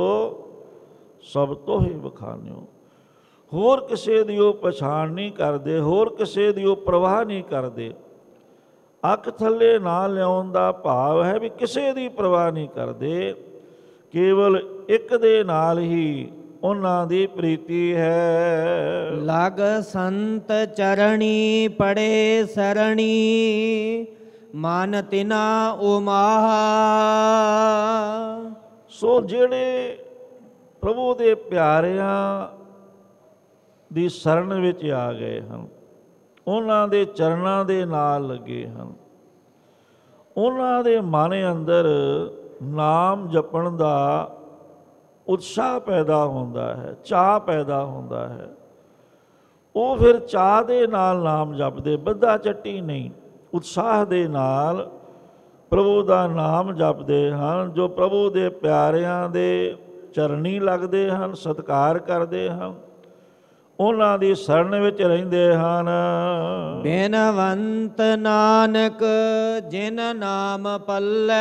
Speaker 2: सब तो ही बखान्यो। होर किसे दी ओ पछाण नहीं करते, होर किसे दी ओ परवाह नहीं करते। ਅੱਖ ਥੱਲੇ ਨਾ ਲਿਆਉਣ ਦਾ ਭਾਵ ਹੈ ਵੀ ਕਿਸੇ ਦੀ ਪਰਵਾਹ ਨਹੀਂ ਕਰਦੇ, ਕੇਵਲ ਇੱਕ ਦੇ ਨਾਲ ਹੀ ਉਹਨਾਂ ਦੀ ਪ੍ਰੀਤੀ ਹੈ।
Speaker 1: ਲਗ ਸੰਤ ਚਰਣੀ ਪੜੇ ਸਰਣੀ, ਮਨ ਤਿਨਾ ਉਮਾਹਾ।
Speaker 2: ਸੋ ਜਿਹੜੇ ਪ੍ਰਭੂ ਦੇ ਪਿਆਰਿਆਂ ਦੀ ਸ਼ਰਨ ਵਿੱਚ ਆ ਗਏ ਹਨ, ਉਹਨਾਂ ਦੇ ਚਰਨਾਂ ਦੇ ਨਾਲ ਲੱਗੇ ਹਨ, ਉਹਨਾਂ ਦੇ ਮਨ ਅੰਦਰ ਨਾਮ ਜਪਣ ਦਾ ਉਤਸ਼ਾਹ ਪੈਦਾ ਹੁੰਦਾ ਹੈ, ਚਾਅ ਪੈਦਾ ਹੁੰਦਾ ਹੈ। ਉਹ ਫਿਰ ਚਾਅ ਦੇ ਨਾਲ ਨਾਮ ਜਪਦੇ, ਬੱਧਾ ਚੱਟੀ ਨਹੀਂ, ਉਤਸ਼ਾਹ ਦੇ ਨਾਲ ਪ੍ਰਭੂ ਦਾ ਨਾਮ ਜਪਦੇ ਹਨ। ਜੋ ਪ੍ਰਭੂ ਦੇ ਪਿਆਰਿਆਂ ਦੇ ਚਰਨੀ ਲੱਗਦੇ ਹਨ, ਸਤਿਕਾਰ ਕਰਦੇ ਹਨ, ਉਹਨਾਂ ਦੀ ਸ਼ਰਨ ਵਿੱਚ ਰਹਿੰਦੇ ਹਨ।
Speaker 1: ਬਿਨਵੰਤ ਨਾਨਕ ਜਿਨ ਨਾਮ ਪੱਲੇ,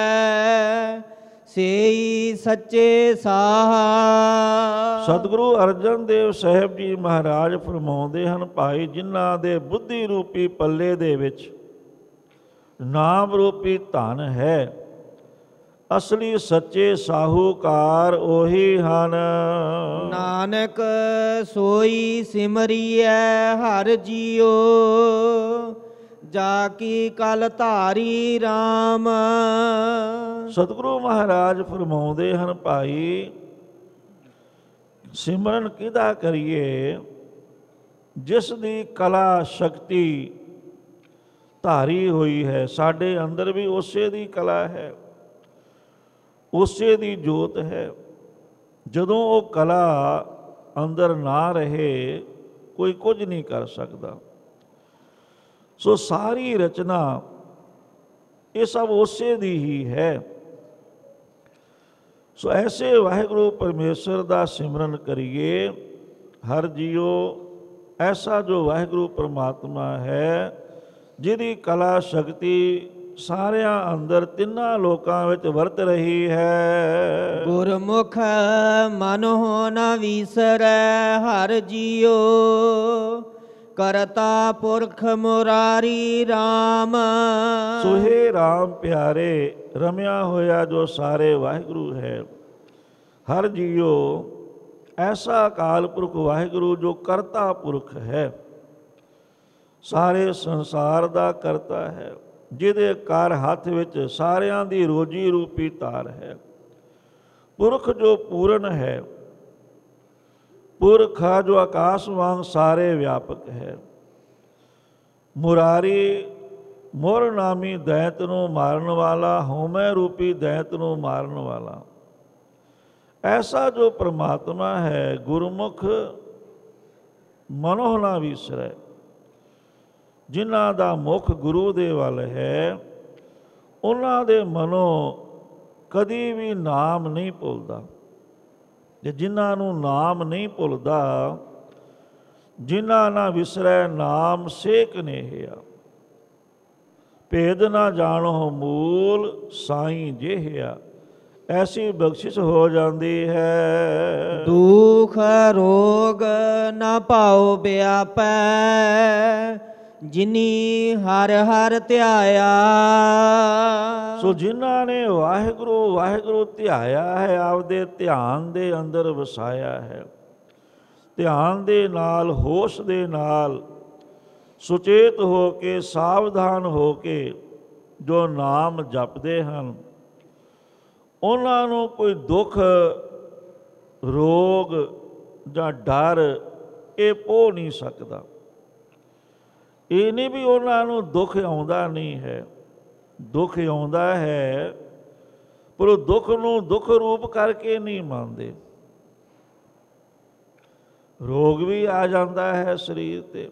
Speaker 1: ਸੇਈ ਸੱਚੇ ਸਾਹਾ।
Speaker 2: ਸਤਿਗੁਰੂ ਅਰਜਨ ਦੇਵ ਸਾਹਿਬ ਜੀ ਮਹਾਰਾਜ ਫਰਮਾਉਂਦੇ ਹਨ, ਭਾਈ ਜਿਨ੍ਹਾਂ ਦੇ ਬੁੱਧੀ ਰੂਪੀ ਪੱਲੇ ਦੇ ਵਿੱਚ ਨਾਮ ਰੂਪੀ ਧਨ ਹੈ, ਅਸਲੀ ਸੱਚੇ ਸਾਹੂਕਾਰ ਉਹੀ ਹਨ।
Speaker 1: ਨਾਨਕ ਸੋਈ ਸਿਮਰੀਐ ਹਰ ਜੀਓ, ਜਾ ਕੀ ਕਲ ਧਾਰੀ RAM।
Speaker 2: ਸਤਿਗੁਰੂ ਮਹਾਰਾਜ ਫਰਮਾਉਂਦੇ ਹਨ, ਭਾਈ ਸਿਮਰਨ ਕਿਹਦਾ ਕਰੀਏ? ਜਿਸ ਦੀ ਕਲਾ ਸ਼ਕਤੀ ਧਾਰੀ ਹੋਈ ਹੈ। ਸਾਡੇ ਅੰਦਰ ਵੀ ਉਸੇ ਦੀ ਕਲਾ ਹੈ, ਉਸੇ ਦੀ ਜੋਤ ਹੈ। ਜਦੋਂ ਉਹ ਕਲਾ ਅੰਦਰ ਨਾ ਰਹੇ, ਕੋਈ ਕੁਝ ਨਹੀਂ ਕਰ ਸਕਦਾ। ਸੋ ਸਾਰੀ ਰਚਨਾ ਇਹ ਸਭ ਉਸੇ ਦੀ ਹੀ ਹੈ। ਸੋ ਐਸੇ ਵਾਹਿਗੁਰੂ ਪਰਮੇਸ਼ਰ ਦਾ ਸਿਮਰਨ ਕਰੀਏ। ਹਰ ਜੀਓ ਐਸਾ ਜੋ ਵਾਹਿਗੁਰੂ ਪਰਮਾਤਮਾ ਹੈ, ਜਿਹਦੀ ਕਲਾ ਸ਼ਕਤੀ ਸਾਰਿਆਂ ਅੰਦਰ ਤਿੰਨਾਂ ਲੋਕਾਂ ਵਿੱਚ ਵਰਤ ਰਹੀ ਹੈ।
Speaker 1: ਗੁਰਮੁਖ ਮਨਹੁ ਨ ਵੀਸਰੈ ਹਰ ਜੀਓ, ਕਰਤਾ ਪੁਰਖ ਮੁਰਾਰੀ RAM।
Speaker 2: ਸੋ ਹੇ ਰਾਮ ਪਿਆਰੇ, ਰਮਿਆ ਹੋਇਆ ਜੋ ਸਾਰੇ ਵਾਹਿਗੁਰੂ ਹੈ। ਹਰ ਜੀਓ ਐਸਾ ਅਕਾਲ ਪੁਰਖ ਵਾਹਿਗੁਰੂ ਜੋ ਕਰਤਾ ਪੁਰਖ ਹੈ, ਸਾਰੇ ਸੰਸਾਰ ਦਾ ਕਰਤਾ ਹੈ, ਜਿਹਦੇ ਕਰ ਹੱਥ ਵਿੱਚ ਸਾਰਿਆਂ ਦੀ ਰੋਜੀ ਰੂਪੀ ਤਾਰ ਹੈ। ਪੁਰਖ ਜੋ ਪੂਰਨ ਹੈ, ਪੁਰਖਾ ਜੋ ਆਕਾਸ਼ ਵਾਂਗ ਸਾਰੇ ਵਿਆਪਕ ਹੈ। ਮੁਰਾਰੀ ਮੋਰ ਨਾਮੀ ਦੈਂਤ ਨੂੰ ਮਾਰਨ ਵਾਲਾ, ਹਉਮੈ ਰੂਪੀ ਦੈਂਤ ਨੂੰ ਮਾਰਨ ਵਾਲਾ। ਐਸਾ ਜੋ ਪ੍ਰਮਾਤਮਾ ਹੈ, ਗੁਰਮੁਖ ਮਨਹੁ ਨ ਵੀਸਰੈ, ਜਿਨ੍ਹਾਂ ਦਾ ਮੁਖ ਗੁਰੂ ਦੇ ਵੱਲ ਹੈ, ਉਹਨਾਂ ਦੇ ਮਨੋਂ ਕਦੀ ਵੀ ਨਾਮ ਨਹੀਂ ਭੁੱਲਦਾ। ਤੇ ਜਿਨ੍ਹਾਂ ਨੂੰ ਨਾਮ ਨਹੀਂ ਭੁੱਲਦਾ, ਜਿਨ੍ਹਾਂ ਨਾ ਵਿਸਰੈ ਨਾਮ ਸੇਕ ਨੇਹਿਆ, ਭੇਦ ਨਾ ਜਾਣੋ ਮੂਲ ਸਾਈਂ ਜਿਹਿਆ, ਐਸੀ ਬਖਸ਼ਿਸ਼ ਹੋ ਜਾਂਦੀ ਹੈ।
Speaker 1: ਦੁਖ ਰੋਗ ਨ ਭਾਉ ਵਿਆਪੈ, ਜਿਨੀ ਹਰ ਹਰ ਧਿਆਇਆ।
Speaker 2: ਸੋ ਜਿਨ੍ਹਾਂ ਨੇ ਵਾਹਿਗੁਰੂ ਵਾਹਿਗੁਰੂ ਧਿਆਇਆ ਹੈ, ਆਪਦੇ ਧਿਆਨ ਦੇ ਅੰਦਰ ਵਸਾਇਆ ਹੈ, ਧਿਆਨ ਦੇ ਨਾਲ, ਹੋਸ਼ ਦੇ ਨਾਲ, ਸੁਚੇਤ ਹੋ ਕੇ, ਸਾਵਧਾਨ ਹੋ ਕੇ ਜੋ ਨਾਮ ਜਪਦੇ ਹਨ, ਉਹਨਾਂ ਨੂੰ ਕੋਈ ਦੁੱਖ ਰੋਗ ਜਾਂ ਡਰ ਇਹ ਪੋਹ ਨਹੀਂ ਸਕਦਾ। ਇਹ ਨਹੀਂ ਵੀ ਉਹਨਾਂ ਨੂੰ ਦੁੱਖ ਆਉਂਦਾ ਨਹੀਂ ਹੈ, ਦੁੱਖ ਆਉਂਦਾ ਹੈ, ਪਰ ਉਹ ਦੁੱਖ ਨੂੰ ਦੁੱਖ ਰੂਪ ਕਰਕੇ ਨਹੀਂ ਮੰਨਦੇ। ਰੋਗ ਵੀ ਆ ਜਾਂਦਾ ਹੈ ਸਰੀਰ ਤੇ,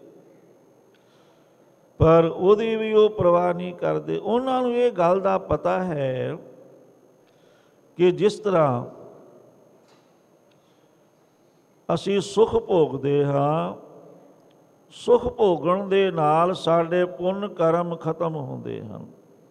Speaker 2: ਪਰ ਉਹਦੀ ਵੀ ਉਹ ਪਰਵਾਹ ਨਹੀਂ ਕਰਦੇ। ਉਹਨਾਂ ਨੂੰ ਇਹ ਗੱਲ ਦਾ ਪਤਾ ਹੈ ਕਿ ਜਿਸ ਤਰ੍ਹਾਂ ਅਸੀਂ ਸੁੱਖ ਭੋਗਦੇ ਹਾਂ, ਸੁੱਖ ਭੋਗਣ ਦੇ ਨਾਲ ਸਾਡੇ ਪੁੰਨ ਕਰਮ ਖਤਮ ਹੁੰਦੇ ਹਨ।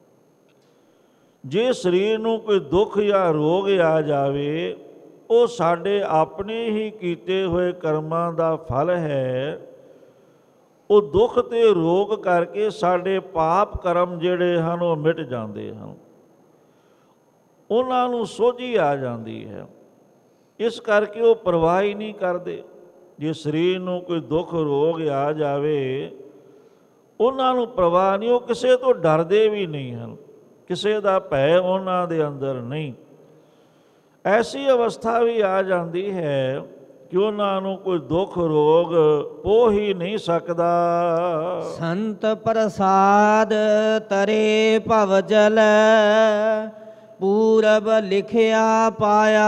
Speaker 2: ਜੇ ਸਰੀਰ ਨੂੰ ਕੋਈ ਦੁੱਖ ਜਾਂ ਰੋਗ ਆ ਜਾਵੇ, ਉਹ ਸਾਡੇ ਆਪਣੇ ਹੀ ਕੀਤੇ ਹੋਏ ਕਰਮਾਂ ਦਾ ਫਲ ਹੈ। ਉਹ ਦੁੱਖ ਤੇ ਰੋਗ ਕਰਕੇ ਸਾਡੇ ਪਾਪ ਕਰਮ ਜਿਹੜੇ ਹਨ ਉਹ ਮਿਟ ਜਾਂਦੇ ਹਨ, ਉਹਨਾਂ ਨੂੰ ਸੋਝੀ ਆ ਜਾਂਦੀ ਹੈ। ਇਸ ਕਰਕੇ ਉਹ ਪਰਵਾਹ ਹੀ ਨਹੀਂ ਕਰਦੇ। ਜੇ ਸਰੀਰ ਨੂੰ ਕੋਈ ਦੁੱਖ ਰੋਗ ਆ ਜਾਵੇ, ਉਹਨਾਂ ਨੂੰ ਪਰਵਾਹ ਨਹੀਂ, ਉਹ ਕਿਸੇ ਤੋਂ ਡਰਦੇ ਵੀ ਨਹੀਂ ਹਨ, ਕਿਸੇ ਦਾ ਭੈ ਉਹਨਾਂ ਦੇ ਅੰਦਰ ਨਹੀਂ। ਐਸੀ ਅਵਸਥਾ ਵੀ ਆ ਜਾਂਦੀ ਹੈ ਕਿ ਉਹਨਾਂ ਨੂੰ ਕੋਈ ਦੁੱਖ ਰੋਗ ਪੋਹ ਹੀ ਨਹੀਂ ਸਕਦਾ।
Speaker 1: ਸੰਤ ਪ੍ਰਸਾਦ ਤਰੇ ਭਵ ਜਲ, ਪੂਰਬ ਲਿਖਿਆ ਪਾਇਆ।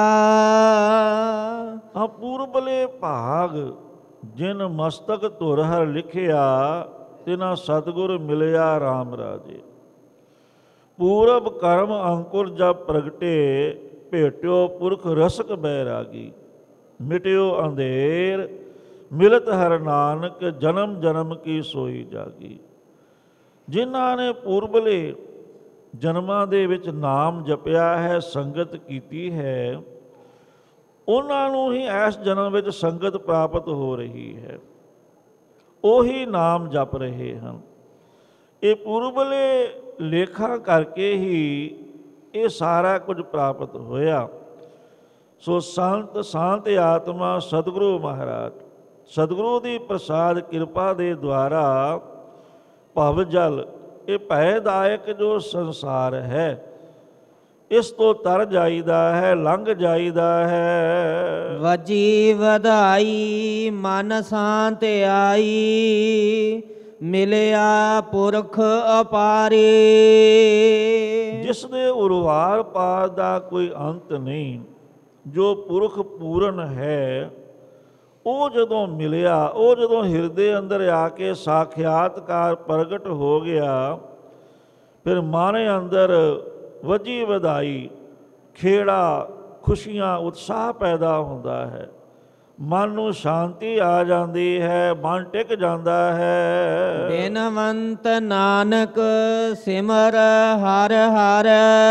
Speaker 2: ਆ ਪੂਰਬਲੇ ਭਾਗ ਜਿਨ ਮਸਤਕ ਧੁਰ ਹਰ ਲਿਖਿਆ, ਤਿਨਾ ਸਤਿਗੁਰ ਮਿਲਿਆ RAM ਰਾਜੇ। ਪੂਰਬ ਕਰਮ ਅੰਕੁਰ ਜਬ ਪ੍ਰਗਟੇ, ਭੇਟਿਓ ਪੁਰਖ ਰਸਕ ਬੈਰਾਗੀ। ਮਿਟਿਓ ਅੰਧੇਰ ਮਿਲਤ ਹਰ ਨਾਨਕ, ਜਨਮ ਜਨਮ ਕੀ ਸੋਈ ਜਾਗੀ। ਜਿਨ੍ਹਾਂ ਨੇ ਪੂਰਬਲੇ ਜਨਮਾਂ ਦੇ ਵਿੱਚ ਨਾਮ ਜਪਿਆ ਹੈ, ਸੰਗਤ ਕੀਤੀ ਹੈ, ਉਹਨਾਂ ਨੂੰ ਹੀ ਇਸ ਜਨਮ ਵਿੱਚ ਸੰਗਤ ਪ੍ਰਾਪਤ ਹੋ ਰਹੀ ਹੈ। ਉਹੀ ਨਾਮ ਜਪ ਰਹੇ ਹਨ। ਇਹ ਪੂਰਬਲੇ ਲੇਖਾਂ ਕਰਕੇ ਹੀ ਇਹ ਸਾਰਾ ਕੁਝ ਪ੍ਰਾਪਤ ਹੋਇਆ। ਸੋ ਸੰਤ ਸ਼ਾਂਤ ਆਤਮਾ ਸਤਿਗੁਰੂ ਮਹਾਰਾਜ, ਸਤਿਗੁਰੂ ਦੀ ਪ੍ਰਸਾਦ ਕਿਰਪਾ ਦੇ ਦੁਆਰਾ ਭਵ ਜਲ, ਇਹ ਭੈਦਾਇਕ ਜੋ ਸੰਸਾਰ ਹੈ, ਇਸ ਤੋਂ ਤਰ ਜਾਈਦਾ ਹੈ, ਲੰਘ ਜਾਈਦਾ ਹੈ।
Speaker 1: ਵਜੀ ਵਧਾਈ ਮਨ ਸ਼ਾਂਤ ਆਈ, ਮਿਲਿਆ ਪੁਰਖ ਅਪਾਰੇ।
Speaker 2: ਜਿਸ ਦੇ ਉਰਵਾਰ ਪਾਦ ਦਾ ਕੋਈ ਅੰਤ ਨਹੀਂ, ਜੋ ਪੁਰਖ ਪੂਰਨ ਹੈ, ਉਹ ਜਦੋਂ ਮਿਲਿਆ, ਉਹ ਜਦੋਂ ਹਿਰਦੇ ਅੰਦਰ ਆ ਕੇ ਸਾਖਿਆਤਕਾਰ ਪ੍ਰਗਟ ਹੋ ਗਿਆ, ਫਿਰ ਮਨ ਅੰਦਰ ਵਜੀ ਵਧਾਈ, ਖੇੜਾ, ਖੁਸ਼ੀਆਂ, ਉਤਸ਼ਾਹ ਪੈਦਾ ਹੁੰਦਾ ਹੈ। ਮਨ ਨੂੰ ਸ਼ਾਂਤੀ ਆ ਜਾਂਦੀ ਹੈ, ਮਨ ਟਿਕ ਜਾਂਦਾ ਹੈ।
Speaker 1: ਬਿਨਵੰਤ ਨਾਨਕ ਸਿਮਰ ਹਰ ਹਰ,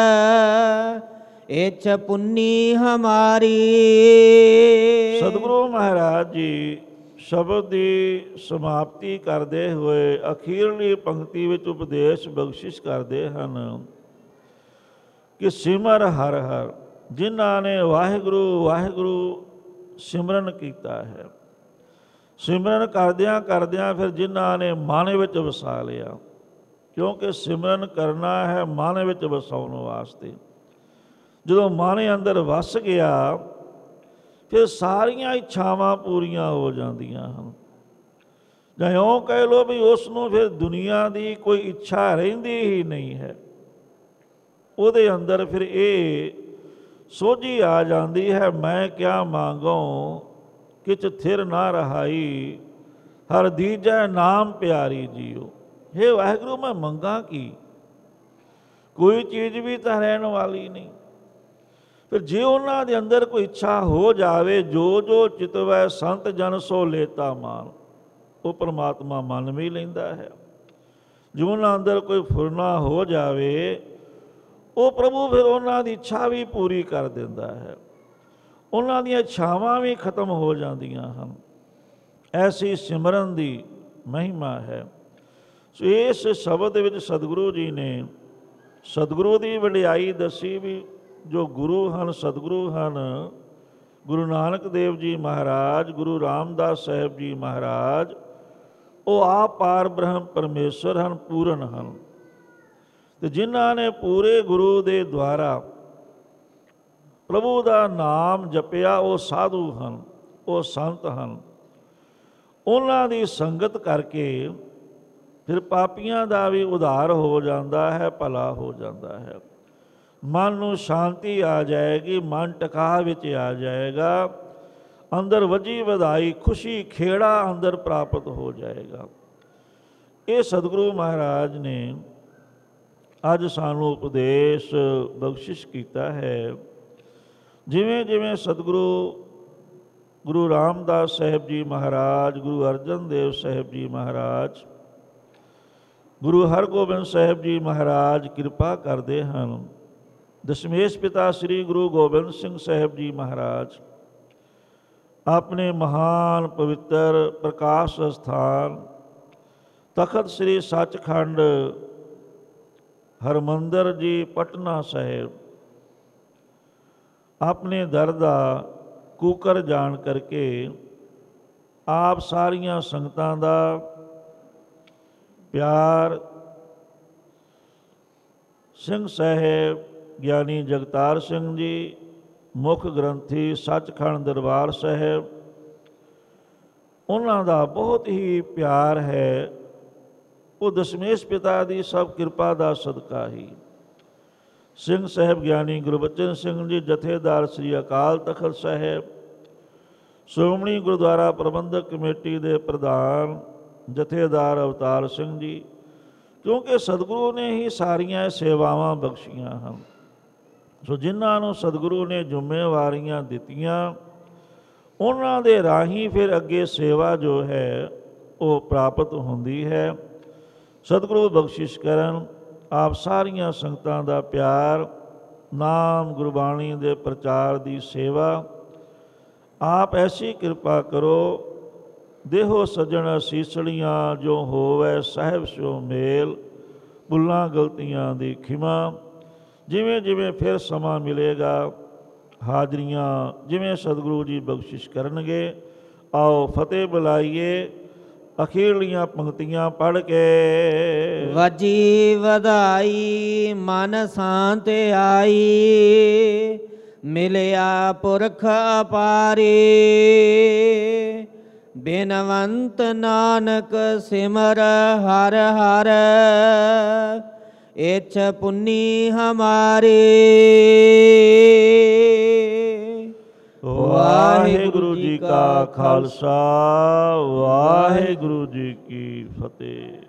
Speaker 1: ਇਛ ਪੁੰਨੀ ਹਮਾਰੀ।
Speaker 2: ਸਤਿਗੁਰੂ ਮਹਾਰਾਜ ਜੀ ਸ਼ਬਦ ਦੀ ਸਮਾਪਤੀ ਕਰਦੇ ਹੋਏ ਅਖੀਰਲੀ ਪੰਕਤੀ ਵਿੱਚ ਉਪਦੇਸ਼ ਬਖਸ਼ਿਸ਼ ਕਰਦੇ ਹਨ ਕਿ ਸਿਮਰ ਹਰ ਹਰ, ਜਿਨ੍ਹਾਂ ਨੇ ਵਾਹਿਗੁਰੂ ਵਾਹਿਗੁਰੂ ਸਿਮਰਨ ਕੀਤਾ ਹੈ, ਸਿਮਰਨ ਕਰਦਿਆਂ ਕਰਦਿਆਂ ਫਿਰ ਜਿਨ੍ਹਾਂ ਨੇ ਮਨ ਵਿੱਚ ਵਸਾ ਲਿਆ, ਕਿਉਂਕਿ ਸਿਮਰਨ ਕਰਨਾ ਹੈ ਮਨ ਵਿੱਚ ਵਸਾਉਣ ਵਾਸਤੇ। ਜਦੋਂ ਮਨ ਅੰਦਰ ਵਸ ਗਿਆ, ਫਿਰ ਸਾਰੀਆਂ ਇੱਛਾਵਾਂ ਪੂਰੀਆਂ ਹੋ ਜਾਂਦੀਆਂ ਹਨ। ਜਾਂ ਇਉਂ ਕਹਿ ਲਓ ਵੀ ਉਸ ਨੂੰ ਫਿਰ ਦੁਨੀਆ ਦੀ ਕੋਈ ਇੱਛਾ ਰਹਿੰਦੀ ਹੀ ਨਹੀਂ ਹੈ। ਉਹਦੇ ਅੰਦਰ ਫਿਰ ਇਹ ਸੋਝੀ ਆ ਜਾਂਦੀ ਹੈ, ਮੈਂ ਕਿਆ ਮਾਂਗੋ ਕਿਛ ਥਿਰ ਨਾ ਰਹਾਈ, ਹਰ ਦੀਜੈ ਨਾਮ ਪਿਆਰੀ ਜੀਓ। ਹੇ ਵਾਹਿਗੁਰੂ, ਮੈਂ ਮੰਗਾਂ ਕੀ? ਕੋਈ ਚੀਜ਼ ਵੀ ਤਾਂ ਰਹਿਣ ਵਾਲੀ ਨਹੀਂ। ਫਿਰ ਜੇ ਉਹਨਾਂ ਦੇ ਅੰਦਰ ਕੋਈ ਇੱਛਾ ਹੋ ਜਾਵੇ, ਜੋ ਜੋ ਚਿਤਵੈ ਸੰਤ ਜਨ ਸੋ ਲੇਤਾ ਮਾਨ, ਉਹ ਪਰਮਾਤਮਾ ਮੰਨ ਵੀ ਲੈਂਦਾ ਹੈ। ਜੇ ਉਹਨਾਂ ਅੰਦਰ ਕੋਈ ਫੁਰਨਾ ਹੋ ਜਾਵੇ, ਉਹ ਪ੍ਰਭੂ ਫਿਰ ਉਹਨਾਂ ਦੀ ਇੱਛਾ ਵੀ ਪੂਰੀ ਕਰ ਦਿੰਦਾ ਹੈ। ਉਹਨਾਂ ਦੀਆਂ ਇੱਛਾਵਾਂ ਵੀ ਖਤਮ ਹੋ ਜਾਂਦੀਆਂ ਹਨ। ਐਸੀ ਸਿਮਰਨ ਦੀ ਮਹਿਮਾ ਹੈ। ਸੋ ਇਸ ਸ਼ਬਦ ਵਿੱਚ ਸਤਿਗੁਰੂ ਜੀ ਨੇ ਸਤਿਗੁਰੂ ਦੀ ਵਡਿਆਈ ਦੱਸੀ ਵੀ ਜੋ ਗੁਰੂ ਹਨ, ਸਤਿਗੁਰੂ ਹਨ, ਗੁਰੂ ਨਾਨਕ ਦੇਵ ਜੀ ਮਹਾਰਾਜ, ਗੁਰੂ ਰਾਮਦਾਸ ਸਾਹਿਬ ਜੀ ਮਹਾਰਾਜ, ਉਹ ਆਪ ਪਾਰ ਬ੍ਰਹਮ ਪਰਮੇਸ਼ਰ ਹਨ, ਪੂਰਨ ਹਨ। ਤੇ ਜਿਨ੍ਹਾਂ ਨੇ ਪੂਰੇ ਗੁਰੂ ਦੇ ਦੁਆਰਾ ਪ੍ਰਭੂ ਦਾ ਨਾਮ ਜਪਿਆ, ਉਹ ਸਾਧੂ ਹਨ, ਉਹ ਸੰਤ ਹਨ। ਉਹਨਾਂ ਦੀ ਸੰਗਤ ਕਰਕੇ ਫਿਰ ਪਾਪੀਆਂ ਦਾ ਵੀ ਉਧਾਰ ਹੋ ਜਾਂਦਾ ਹੈ, ਭਲਾ ਹੋ ਜਾਂਦਾ ਹੈ। ਮਨ ਨੂੰ ਸ਼ਾਂਤੀ ਆ ਜਾਏਗੀ, ਮਨ ਟਿਕਾ ਵਿੱਚ ਆ ਜਾਏਗਾ, ਅੰਦਰ ਵਜੀ ਵਧਾਈ, ਖੁਸ਼ੀ, ਖੇੜਾ ਅੰਦਰ ਪ੍ਰਾਪਤ ਹੋ ਜਾਏਗਾ। ਇਹ ਸਤਿਗੁਰੂ ਮਹਾਰਾਜ ਨੇ ਅੱਜ ਸਾਨੂੰ ਉਪਦੇਸ਼ ਬਖਸ਼ਿਸ਼ ਕੀਤਾ ਹੈ। ਜਿਵੇਂ ਜਿਵੇਂ ਸਤਿਗੁਰੂ ਗੁਰੂ ਰਾਮਦਾਸ ਸਾਹਿਬ ਜੀ ਮਹਾਰਾਜ, ਗੁਰੂ ਅਰਜਨ ਦੇਵ ਸਾਹਿਬ ਜੀ ਮਹਾਰਾਜ, ਗੁਰੂ ਹਰਗੋਬਿੰਦ ਸਾਹਿਬ ਜੀ ਮਹਾਰਾਜ ਕਿਰਪਾ ਕਰਦੇ ਹਨ, ਦਸ਼ਮੇਸ਼ ਪਿਤਾ ਸ੍ਰੀ ਗੁਰੂ ਗੋਬਿੰਦ ਸਿੰਘ ਸਾਹਿਬ ਜੀ ਮਹਾਰਾਜ ਆਪਣੇ ਮਹਾਨ ਪਵਿੱਤਰ ਪ੍ਰਕਾਸ਼ ਸਥਾਨ ਤਖਤ ਸ੍ਰੀ ਸੱਚਖੰਡ ਹਰਿਮੰਦਰ ਜੀ ਪਟਨਾ ਸਾਹਿਬ ਆਪਣੇ ਦਰ ਦਾ ਕੂਕਰ ਜਾਣ ਕਰਕੇ ਆਪ ਸਾਰੀਆਂ ਸੰਗਤਾਂ ਦਾ ਪਿਆਰ, ਸਿੰਘ ਸਾਹਿਬ ਗਿਆਨੀ ਜਗਤਾਰ ਸਿੰਘ ਜੀ, ਮੁੱਖ ਗ੍ਰੰਥੀ ਸੱਚਖੰਡ ਦਰਬਾਰ ਸਾਹਿਬ, ਉਹਨਾਂ ਦਾ ਬਹੁਤ ਹੀ ਪਿਆਰ ਹੈ। ਉਹ ਦਸ਼ਮੇਸ਼ ਪਿਤਾ ਦੀ ਸਭ ਕਿਰਪਾ ਦਾ ਸਦਕਾ ਹੀ ਸਿੰਘ ਸਾਹਿਬ ਗਿਆਨੀ ਗੁਰਬਚਨ ਸਿੰਘ ਜੀ, ਜਥੇਦਾਰ ਸ੍ਰੀ ਅਕਾਲ ਤਖਤ ਸਾਹਿਬ, ਸ਼੍ਰੋਮਣੀ ਗੁਰਦੁਆਰਾ ਪ੍ਰਬੰਧਕ ਕਮੇਟੀ ਦੇ ਪ੍ਰਧਾਨ ਜਥੇਦਾਰ ਅਵਤਾਰ ਸਿੰਘ ਜੀ, ਕਿਉਂਕਿ ਸਤਿਗੁਰੂ ਨੇ ਹੀ ਸਾਰੀਆਂ ਸੇਵਾਵਾਂ ਬਖਸ਼ੀਆਂ ਹਨ। ਸੋ ਜਿਨ੍ਹਾਂ ਨੂੰ ਸਤਿਗੁਰੂ ਨੇ ਜ਼ਿੰਮੇਵਾਰੀਆਂ ਦਿੱਤੀਆਂ, ਉਹਨਾਂ ਦੇ ਰਾਹੀਂ ਫਿਰ ਅੱਗੇ ਸੇਵਾ ਜੋ ਹੈ ਉਹ ਪ੍ਰਾਪਤ ਹੁੰਦੀ ਹੈ। ਸਤਿਗੁਰੂ ਬਖਸ਼ਿਸ਼ ਕਰਨ, ਆਪ ਸਾਰੀਆਂ ਸੰਗਤਾਂ ਦਾ ਪਿਆਰ, ਨਾਮ ਗੁਰਬਾਣੀ ਦੇ ਪ੍ਰਚਾਰ ਦੀ ਸੇਵਾ, ਆਪ ਐਸੀ ਕਿਰਪਾ ਕਰੋ। ਦੇਹੋ ਸੱਜਣ ਅਸੀਸੜੀਆਂ, ਜੋ ਹੋਵੇ ਸਾਹਿਬ ਸਿਓ ਮੇਲ, ਭੁੱਲਾਂ ਗਲਤੀਆਂ ਦੀ ਖਿਮਾ। ਜਿਵੇਂ ਜਿਵੇਂ ਫਿਰ ਸਮਾਂ ਮਿਲੇਗਾ, ਹਾਜ਼ਰੀਆਂ ਜਿਵੇਂ ਸਤਿਗੁਰੂ ਜੀ ਬਖਸ਼ਿਸ਼ ਕਰਨਗੇ। ਆਓ ਫਤਿਹ ਬੁਲਾਈਏ ਅਖੀਰਲੀਆਂ ਪੰਕਤੀਆਂ ਪੜ੍ਹ ਕੇ।
Speaker 1: ਵਜੀ ਵਧਾਈ ਮਨ ਸ਼ਾਂਤ ਆਈ, ਮਿਲਿਆ ਪੁਰਖ ਅਪਾਰੇ। ਬਿਨਵੰਤ ਨਾਨਕ ਸਿਮਰ ਹਰ ਹਰ, ਇਛ ਪੁੰਨੀ ਹਮਾਰੇ।
Speaker 2: ਵਾਹਿਗੁਰੂ ਜੀ ਕਾ ਖਾਲਸਾ, ਵਾਹਿਗੁਰੂ ਜੀ ਕੀ ਫਤਿਹ।